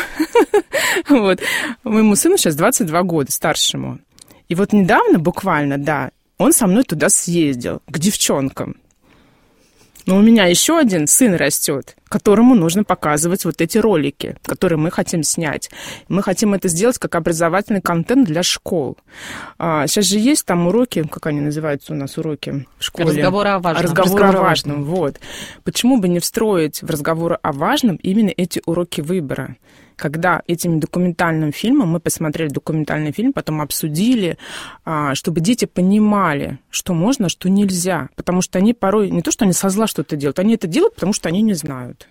Вот. Моему сыну сейчас двадцать два года, старшему. И вот недавно буквально, да, он со мной туда съездил, к девчонкам. Но у меня еще один сын растет, которому нужно показывать вот эти ролики, которые мы хотим снять. Мы хотим это сделать как образовательный контент для школ. А, сейчас же есть там уроки, как они называются у нас, уроки в школе? Разговоры о важном. Разговоры о важном, вот. Почему бы не встроить в разговоры о важном именно эти уроки выбора? Когда этим документальным фильмом, мы посмотрели документальный фильм, потом обсудили, чтобы дети понимали, что можно, что нельзя. Потому что они порой, не то, что они со зла что-то делают, они это делают, потому что они не знают.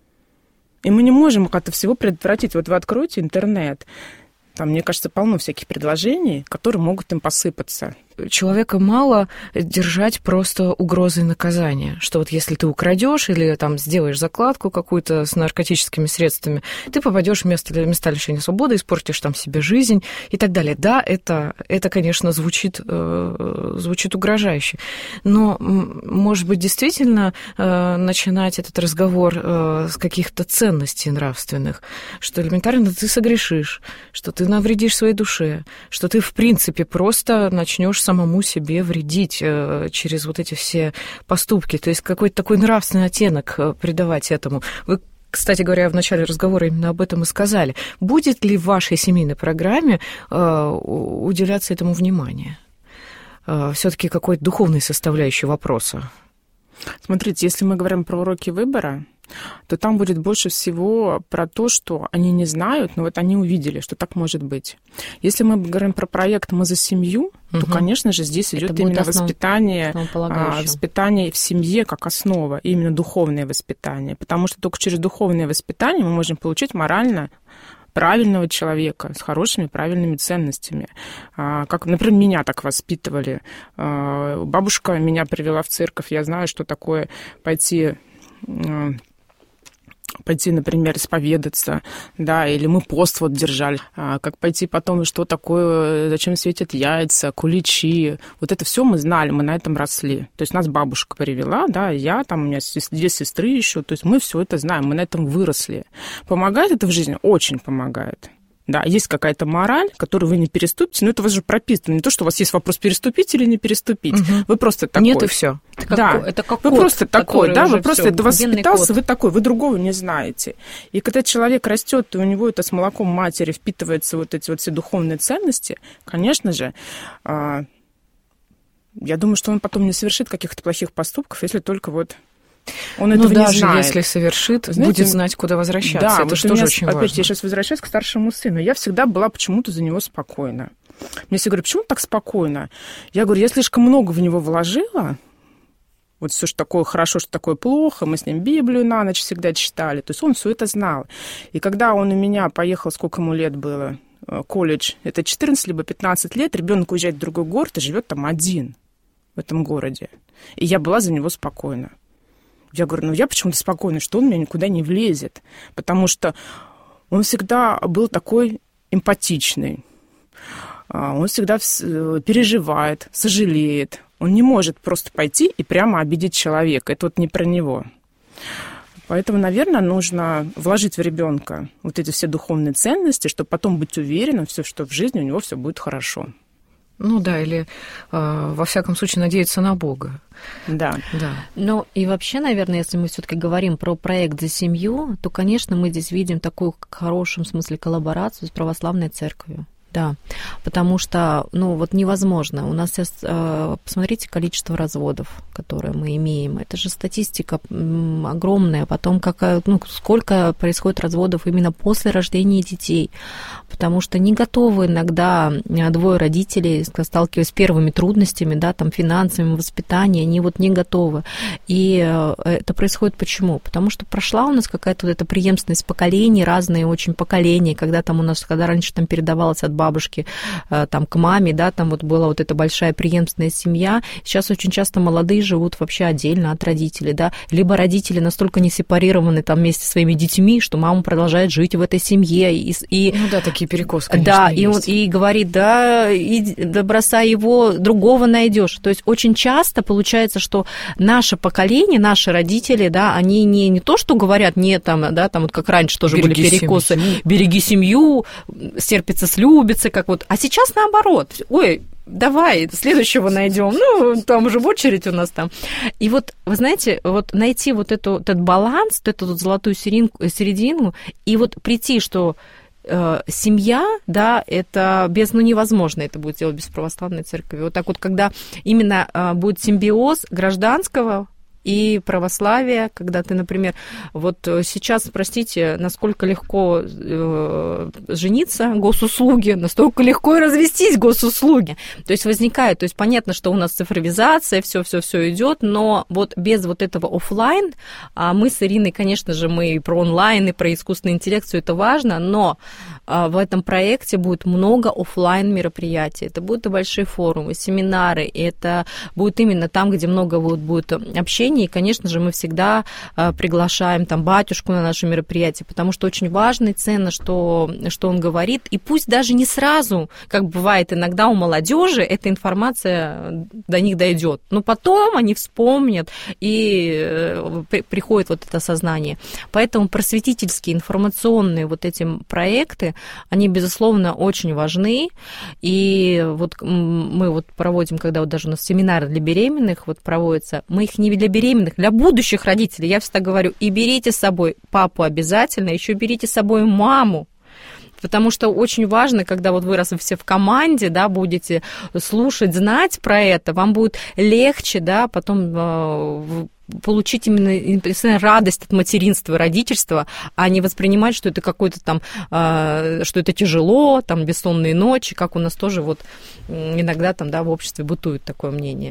И мы не можем от всего предотвратить. Вот вы откроете интернет, там, мне кажется, полно всяких предложений, которые могут им посыпаться. Человека мало держать просто угрозой наказания, что вот если ты украдешь или там сделаешь закладку какую-то с наркотическими средствами, ты попадешь в место, места лишения свободы, испортишь там себе жизнь и так далее. Да, это, это конечно, звучит, э, звучит угрожающе, но, может быть, действительно э, начинать этот разговор э, с каких-то ценностей нравственных, что элементарно ты согрешишь, что ты навредишь своей душе, что ты, в принципе, просто начнешь самому себе вредить э, через вот эти все поступки. То есть какой-то такой нравственный оттенок э, придавать этому. Вы, кстати говоря, в начале разговора именно об этом и сказали. Будет ли в вашей семейной программе э, уделяться этому внимание? Э, все-таки какой-то духовной составляющей вопроса? Смотрите, если мы говорим про уроки выбора, то там будет больше всего про то, что они не знают, но вот они увидели, что так может быть. Если мы говорим про проект «Мы за семью», угу. то, конечно же, здесь идет именно основ... воспитание, воспитание в семье как основа, именно духовное воспитание, потому что только через духовное воспитание мы можем получить морально правильного человека с хорошими, правильными ценностями. Как, например, меня так воспитывали. Бабушка меня привела в церковь, я знаю, что такое пойти... пойти, например, исповедаться, да, или мы пост вот держали, а, как пойти потом, что такое, зачем светят яйца, куличи, вот это все мы знали, мы на этом росли. То есть нас бабушка привела, да, я, там у меня две сестры еще, то есть мы все это знаем, мы на этом выросли. Помогает это в жизни? Очень помогает. Да, есть какая-то мораль, которую вы не переступите, но это у вас же прописано. Не то, что у вас есть вопрос, переступить или не переступить. Угу. Вы просто такой. Нет, и все. Это как, да, это как вы код, просто такой, да, вы просто, это воспитался, вы такой, вы другого не знаете. И когда человек растет, и у него это с молоком матери впитывается вот эти вот все духовные ценности, конечно же, я думаю, что он потом не совершит каких-то плохих поступков, если только вот... Он этого ну, даже не знает. Если совершит, знаете, будет знать, куда возвращаться. Да, это вот же тоже меня, очень опять, важно. Я сейчас возвращаюсь к старшему сыну. Я всегда была почему-то за него спокойна. Мне все говорят, почему так спокойно? Я говорю, я слишком много в него вложила. Вот все, что такое хорошо, что такое плохо. Мы с ним Библию на ночь всегда читали. То есть он все это знал. И когда он у меня поехал, сколько ему лет было, колледж, это четырнадцать либо пятнадцать лет, ребенок уезжает в другой город и живет там один. в этом городе. И я была за него спокойна. Я говорю, ну я почему-то спокойна, что он меня никуда не влезет. Потому что он всегда был такой эмпатичный. Он всегда переживает, сожалеет. Он не может просто пойти и прямо обидеть человека. Это вот не про него. Поэтому, наверное, нужно вложить в ребенка вот эти все духовные ценности, чтобы потом быть уверенным, все, что в жизни у него все будет хорошо. Ну да, или э, во всяком случае надеяться на Бога. Да. Да. Ну и вообще, наверное, если мы все-таки говорим про проект «За семью», то, конечно, мы здесь видим такую, в хорошем смысле, коллаборацию с православной церковью. Да, потому что, ну, вот невозможно. У нас сейчас, посмотрите, количество разводов, которые мы имеем. Это же статистика огромная. Потом, как, ну, сколько происходит разводов именно после рождения детей. Потому что не готовы иногда двое родителей, сталкиваясь с первыми трудностями, да, там, финансовым воспитанием, они вот не готовы. И это происходит почему? Потому что прошла у нас какая-то вот эта преемственность поколений, разные очень поколения, когда там у нас, когда раньше там передавалось от бабушки там, к маме, да, там вот была вот эта большая преемственная семья. Сейчас очень часто молодые живут вообще отдельно от родителей, да, либо родители настолько не сепарированы там вместе со своими детьми, что мама продолжает жить в этой семье. И, и, ну да, такие перекосы, конечно, да, есть. И, он, и говорит, да, и, да, бросай его, другого найдешь. То есть очень часто получается, что наше поколение, наши родители, да, они не, не то, что говорят, нет, там, да, там вот как раньше тоже береги были перекосы, семью. береги семью, стерпится, слюбится, как вот, а сейчас наоборот, ой, давай, следующего найдем, ну, там уже в очередь у нас там. И вот, вы знаете, вот найти вот эту, этот баланс, вот эту вот золотую серединку, середину, и вот прийти, что э, семья, да, это без, ну, невозможно это будет делать без православной церкви. Вот так вот, когда именно э, будет симбиоз гражданского и православие, когда ты, например, вот сейчас, простите, насколько легко э, жениться, госуслуги, настолько легко и развестись, госуслуги. То есть возникает, то есть понятно, что у нас цифровизация, все-все-все идет, но вот без вот этого офлайн, а мы с Ириной, конечно же, мы и про онлайн, и про искусственный интеллект, все это важно, но а, в этом проекте будет много офлайн мероприятий. Это будут и большие форумы, семинары, и это будет именно там, где много вот будет общения. И, конечно же, мы всегда приглашаем там батюшку на наше мероприятие, потому что очень важно и ценно, что, что он говорит. И пусть даже не сразу, как бывает иногда у молодежи, эта информация до них дойдет. Но потом они вспомнят, и приходит вот это сознание. Поэтому просветительские, информационные вот эти проекты, они, безусловно, очень важны. И вот мы вот проводим, когда вот даже у нас семинары для беременных вот проводятся, мы их не для беременных, для будущих родителей, я всегда говорю, и берите с собой папу обязательно, еще берите с собой маму, потому что очень важно, когда вот вы раз вы все в команде, да, будете слушать, знать про это, вам будет легче, да, потом э, получить именно радость от материнства и родительства, а не воспринимать, что это какой-то там, э, что это тяжело, там, бессонные ночи, как у нас тоже вот иногда там, да, в обществе бытует такое мнение.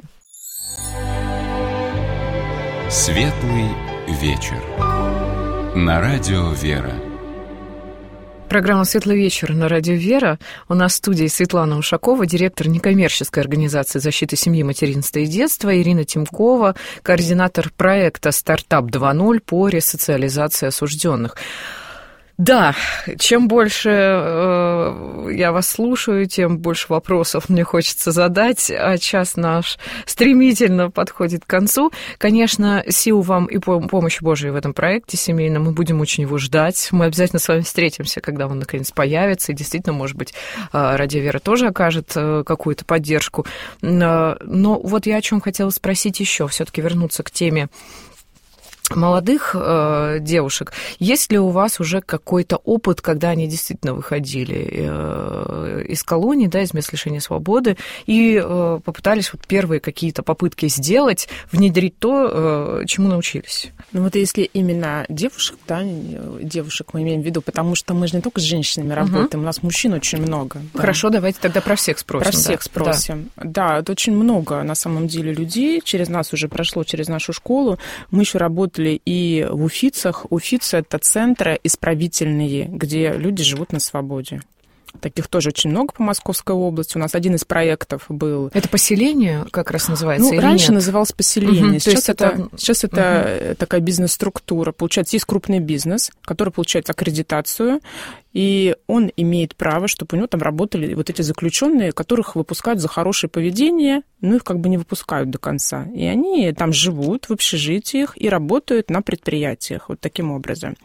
Светлый вечер. На радио «Вера». Программа «Светлый вечер» на радио «Вера». У нас в студии Светлана Ушакова, директор некоммерческой организации защиты семьи, материнства и детства, Ирина Тимкова, координатор проекта «Стартап два ноль» по ресоциализации осужденных. Да, чем больше э, я вас слушаю, тем больше вопросов мне хочется задать, а час наш стремительно подходит к концу. Конечно, сил вам и помощи Божией в этом проекте семейном, мы будем очень его ждать. Мы обязательно с вами встретимся, когда он наконец появится, и действительно, может быть, Радио Вера тоже окажет какую-то поддержку. Но вот я о чем хотела спросить еще, все-таки вернуться к теме молодых э, девушек. Есть ли у вас уже какой-то опыт, когда они действительно выходили э, из колонии, да, из мест лишения свободы, и э, попытались вот первые какие-то попытки сделать, внедрить то, э, чему научились? Ну вот если именно девушек, да, девушек мы имеем в виду, потому что мы же не только с женщинами угу. работаем, у нас мужчин очень много. Да. Хорошо, давайте тогда про всех спросим. Про всех да. спросим. Да. да, это очень много на самом деле людей, через нас уже прошло, через нашу школу. Мы еще работаем и в Уфицах. Уфицы – это центры исправительные, где люди живут на свободе. Таких тоже очень много по Московской области. У нас один из проектов был... Это поселение как раз называется? Ну, раньше нет? Называлось поселение. Угу, сейчас это, это... Сейчас это угу. такая бизнес-структура. Получается, есть крупный бизнес, который получает аккредитацию, и он имеет право, чтобы у него там работали вот эти заключенные, которых выпускают за хорошее поведение, но их как бы не выпускают до конца. И они там живут в общежитиях и работают на предприятиях вот таким образом.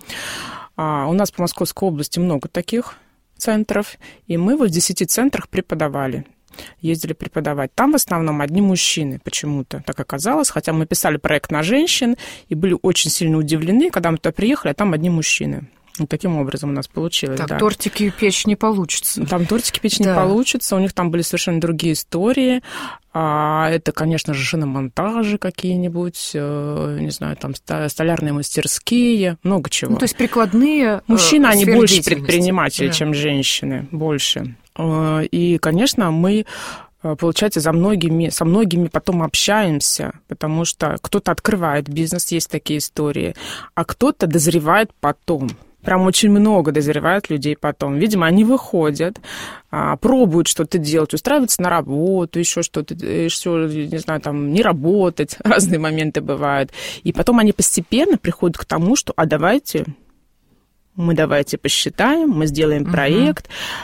А у нас по Московской области много таких центров, и мы в десяти центрах преподавали. Ездили преподавать. Там в основном одни мужчины почему-то, так оказалось, хотя мы писали проект на женщин и были очень сильно удивлены, когда мы туда приехали, а там одни мужчины. Вот таким образом у нас получилось. Так, да. тортики печь не получится. Там тортики печь да. не получится, у них там были совершенно другие истории. А это, конечно же, шиномонтажи какие-нибудь, не знаю, там столярные мастерские, много чего. Ну, то есть прикладные Мужчины, они больше предприниматели, предприниматели, чем женщины, больше. И, конечно, мы... Получается, за многими, со многими потом общаемся, потому что кто-то открывает бизнес, есть такие истории, а кто-то дозревает потом. Прям очень много дозревает людей потом. Видимо, они выходят, пробуют что-то делать, устраиваются на работу, еще что-то, еще, не знаю, там, не работать. Разные моменты бывают. И потом они постепенно приходят к тому, что «а давайте...» Мы давайте посчитаем, мы сделаем uh-huh. проект.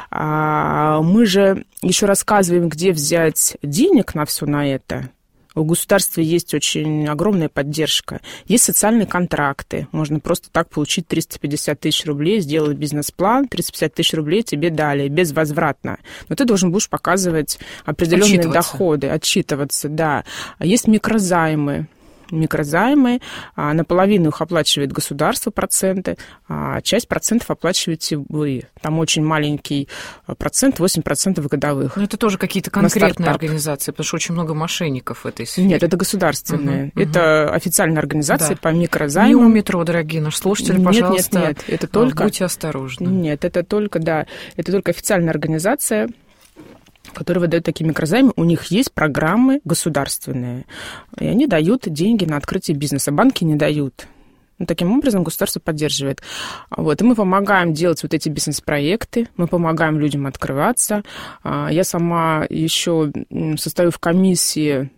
А, мы же еще рассказываем, где взять денег на все на это. У государства есть очень огромная поддержка. Есть социальные контракты. Можно просто так получить триста пятьдесят тысяч рублей, сделать бизнес-план, триста пятьдесят тысяч рублей тебе дали, безвозвратно. Но ты должен будешь показывать определенные доходы, отчитываться. Да. Есть микрозаймы. микрозаймы, наполовину их оплачивает государство проценты, а часть процентов оплачиваете вы. Там очень маленький процент, восемь процентов годовых. Но это тоже какие-то конкретные организации, потому что очень много мошенников в этой сфере. Нет, это государственные. Угу, это угу. официальные организации да. по микрозаймам. Не у метро, дорогие наши слушатели, нет, пожалуйста, нет, нет, это только... будьте осторожны. Нет, это только, да, это только официальная организация, которые выдают такие микрозаймы, у них есть программы государственные, и они дают деньги на открытие бизнеса. Банки не дают. Ну, таким образом государство поддерживает. Вот. И мы помогаем делать вот эти бизнес-проекты, мы помогаем людям открываться. Я сама еще состою в комиссии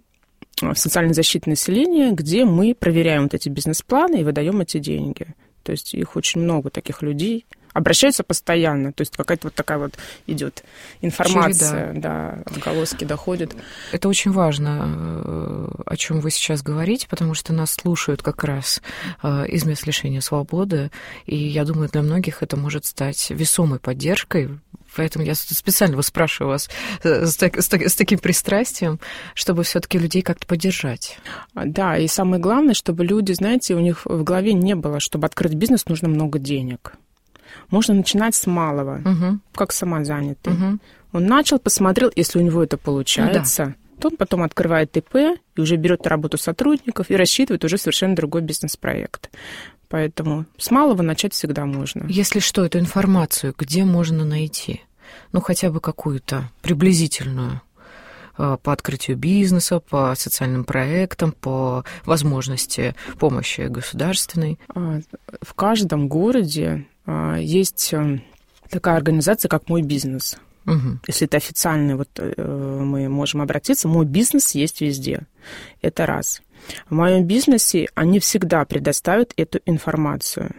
в социальной защите населения, где мы проверяем вот эти бизнес-планы и выдаем эти деньги. То есть их очень много, таких людей. Обращаются постоянно, то есть какая-то вот такая вот идет информация, да, отголоски доходят. Это очень важно, о чем вы сейчас говорите, потому что нас слушают как раз из мест лишения свободы, и я думаю, для многих это может стать весомой поддержкой. Поэтому я специально вас спрашиваю вас с, так, с, с таким пристрастием, чтобы все-таки людей как-то поддержать. Да, и самое главное, чтобы люди, знаете, у них в голове не было, чтобы открыть бизнес, нужно много денег. Можно начинать с малого, угу. как самозанятый. Угу. Он начал, посмотрел, если у него это получается, да. то он потом открывает ИП и уже берет работу сотрудников и рассчитывает уже совершенно другой бизнес-проект. Поэтому с малого начать всегда можно. Если что, эту информацию где можно найти? Ну, хотя бы какую-то приблизительную по открытию бизнеса, по социальным проектам, по возможности помощи государственной. В каждом городе есть такая организация, как «Мой бизнес». Угу. Если это официально, вот мы можем обратиться, «Мой бизнес» есть везде. Это раз. В моем бизнесе они всегда предоставят эту информацию.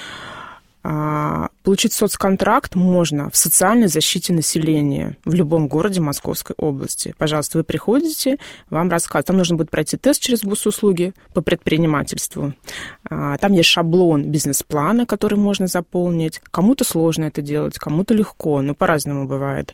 Получить соцконтракт можно в социальной защите населения в любом городе Московской области. Пожалуйста, вы приходите, вам рассказывают. Там нужно будет пройти тест через госуслуги по предпринимательству. Там есть шаблон бизнес-плана, который можно заполнить. Кому-то сложно это делать, кому-то легко, но по-разному бывает.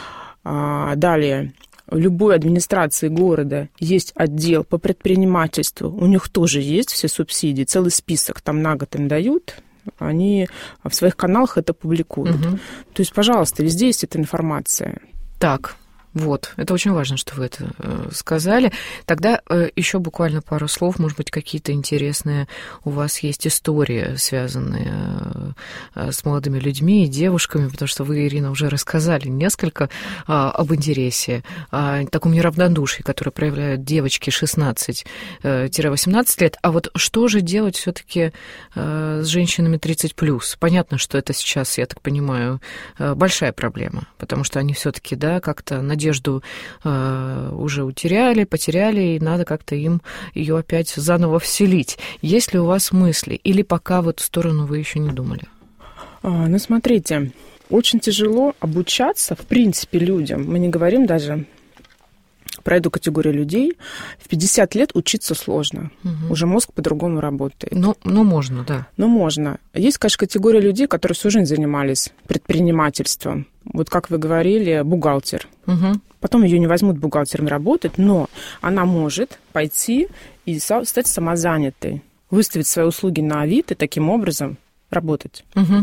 Далее. В любой администрации города есть отдел по предпринимательству. У них тоже есть все субсидии, целый список там на год им дают. Они в своих каналах это публикуют. Угу. То есть, пожалуйста, везде есть эта информация. Так, Вот, это очень важно, что вы это э, сказали. Тогда э, еще буквально пару слов, может быть, какие-то интересные у вас есть истории, связанные э, с молодыми людьми и девушками, потому что вы, Ирина, уже рассказали несколько э, об интересе, о таком неравнодушии, которое проявляют девочки шестнадцать-восемнадцать лет. А вот что же делать все-таки э, с женщинами тридцать плюс? Понятно, что это сейчас, я так понимаю, э, большая проблема, потому что они все-таки, да, как-то надежду э, уже утеряли, потеряли, и надо как-то им ее опять заново вселить. Есть ли у вас мысли? Или пока в эту сторону вы еще не думали? А, ну, смотрите, очень тяжело обучаться, в принципе, людям. Мы не говорим даже про эту категорию людей. В пятьдесят лет учиться сложно. Угу. Уже мозг по-другому работает. Ну, ну, можно, да. Ну, можно. Есть, конечно, категория людей, которые всю жизнь занимались предпринимательством. Вот как вы говорили, бухгалтер. Угу. Потом ее не возьмут бухгалтером работать, но она может пойти и стать самозанятой, выставить свои услуги на Авито и таким образом работать. Угу.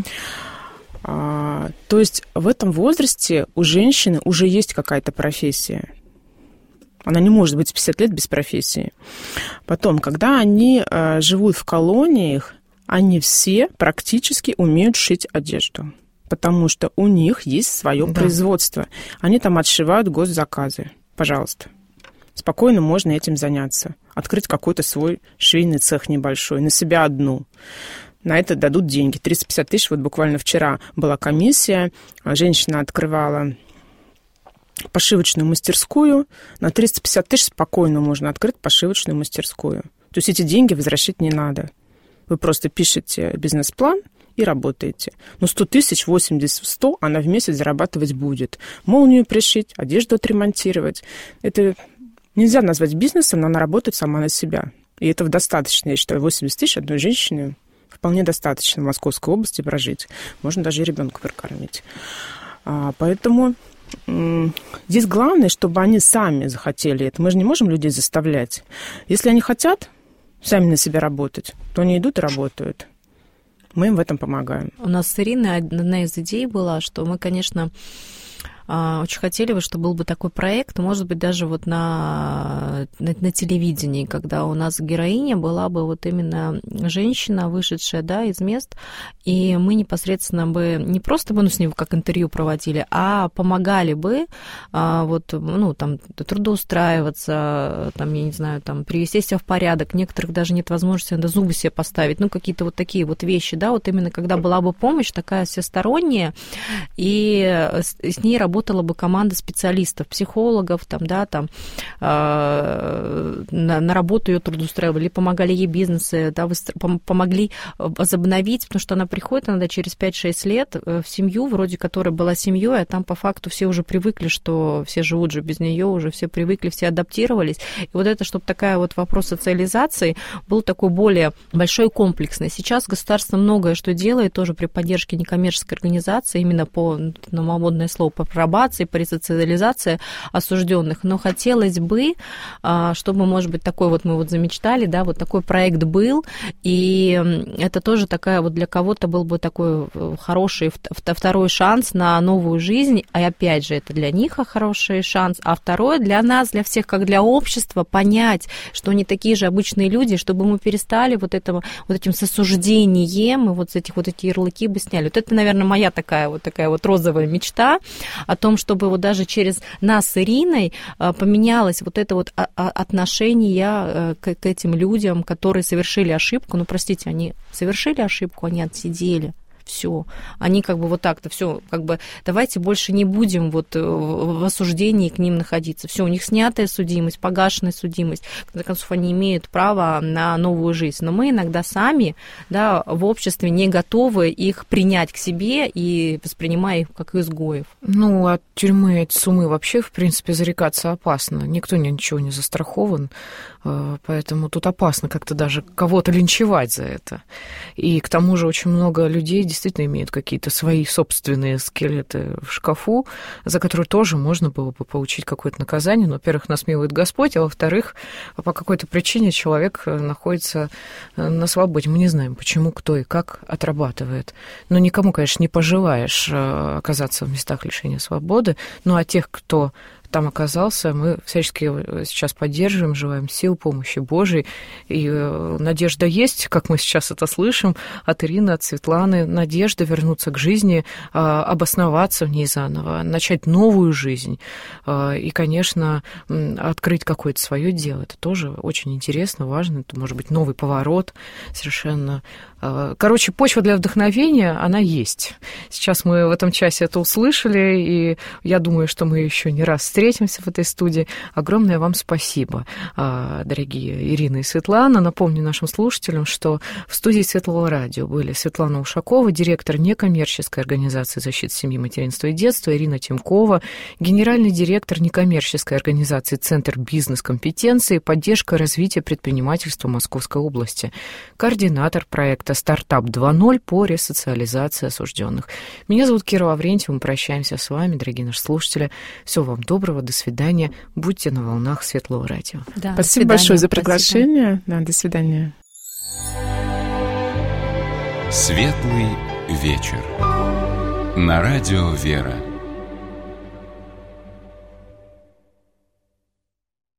А, то есть в этом возрасте у женщины уже есть какая-то профессия. Она не может быть в пятьдесят лет без профессии. Потом, когда они а, живут в колониях, они все практически умеют шить одежду. Потому что у них есть свое да. производство. Они там отшивают госзаказы. Пожалуйста. Спокойно можно этим заняться. Открыть какой-то свой швейный цех небольшой, на себя одну. На это дадут деньги. триста пятьдесят тысяч. Вот буквально вчера была комиссия. Женщина открывала пошивочную мастерскую. На триста пятьдесят тысяч спокойно можно открыть пошивочную мастерскую. То есть эти деньги возвращать не надо. Вы просто пишете бизнес-план и работаете. Но сто тысяч, восемьдесят, сто она в месяц зарабатывать будет. Молнию пришить, одежду отремонтировать. Это нельзя назвать бизнесом, но она работает сама на себя. И этого достаточно, я считаю, восемьдесят тысяч одной женщине вполне достаточно в Московской области прожить. Можно даже и ребенка прокормить. А, поэтому м- здесь главное, чтобы они сами захотели это. Мы же не можем людей заставлять. Если они хотят сами на себя работать, то они идут и работают. Мы им в этом помогаем. У нас с Ириной одна из идей была, что мы, конечно, очень хотели бы, чтобы был бы такой проект, может быть, даже вот на, на, на телевидении, когда у нас героиня была бы вот именно женщина, вышедшая, да, из мест, и мы непосредственно бы не просто бы ну, с ней как интервью проводили, а помогали бы а, вот, ну, там, трудоустраиваться, там, я не знаю, там, привести себя в порядок, некоторых даже нет возможности надо зубы себе поставить, ну, какие-то вот такие вот вещи, да, вот именно когда была бы помощь такая всесторонняя, и с, с ней работать работала бы команда специалистов, психологов, там, да, там, э, на, на работу ее трудоустраивали, помогали ей бизнесы, да, выстро- помогли возобновить, потому что она приходит иногда через пять-шесть лет в семью, вроде которой была семьей, а там по факту все уже привыкли, что все живут же без нее, уже все привыкли, все адаптировались. И вот это, чтобы такая вот вопрос социализации был такой более большой, комплексный. Сейчас государство многое что делает, тоже при поддержке некоммерческой организации, именно по, новомодное слово, по пробации, по ресоциализации осужденных, но хотелось бы, чтобы, может быть, такой вот мы вот замечтали, да, вот такой проект был, и это тоже такая вот для кого-то был бы такой хороший второй шанс на новую жизнь, и опять же, это для них хороший шанс, а второе для нас, для всех, как для общества, понять, что они такие же обычные люди, чтобы мы перестали вот, этого, вот этим с осуждением, и вот с этих вот эти ярлыки бы сняли. Вот это, наверное, моя такая вот такая вот розовая мечта, о том, чтобы вот даже через нас с Ириной поменялось вот это вот отношение к, к этим людям, которые совершили ошибку. Ну, простите, они совершили ошибку, они отсидели. Все, они как бы вот так-то, все, как бы давайте больше не будем вот в осуждении к ним находиться. Все, у них снятая судимость, погашенная судимость. В конце концов, они имеют право на новую жизнь. Но мы иногда сами, да, в обществе не готовы их принять к себе и воспринимая их как изгоев. Ну, от тюрьмы, от сумы вообще, в принципе, зарекаться опасно. Никто ничего не застрахован, поэтому тут опасно как-то даже кого-то линчевать за это. И к тому же очень много людей действительно имеют какие-то свои собственные скелеты в шкафу, за которые тоже можно было бы получить какое-то наказание. Но, во-первых, нас милует Господь, а во-вторых, по какой-то причине человек находится на свободе. Мы не знаем, почему, кто и как отрабатывает. Но никому, конечно, не пожелаешь оказаться в местах лишения свободы. Ну, а тех, кто там оказался. Мы всячески его сейчас поддерживаем, желаем сил, помощи Божией. И надежда есть, как мы сейчас это слышим, от Ирины, от Светланы. Надежда вернуться к жизни, обосноваться в ней заново, начать новую жизнь. И, конечно, открыть какое-то свое дело. Это тоже очень интересно, важно. Это может быть новый поворот совершенно. Короче, почва для вдохновения, она есть. Сейчас мы в этом часе это услышали, и я думаю, что мы еще не раз встретимся в этой студии. Огромное вам спасибо, дорогие Ирина и Светлана. Напомню нашим слушателям, что в студии Светлого радио были Светлана Ушакова, директор некоммерческой организации защиты семьи, материнства и детства, Ирина Тимкова, генеральный директор некоммерческой организации Центр бизнес-компетенции, поддержка развития предпринимательства Московской области, координатор проекта «Стартап два ноль» по ресоциализации осужденных. Меня зовут Кира Лаврентьева, мы прощаемся с вами, дорогие наши слушатели. Всего вам доброго, до свидания. Будьте на волнах Светлого радио. Да, спасибо большое за приглашение. Да, до свидания. Светлый вечер. На радио «Вера».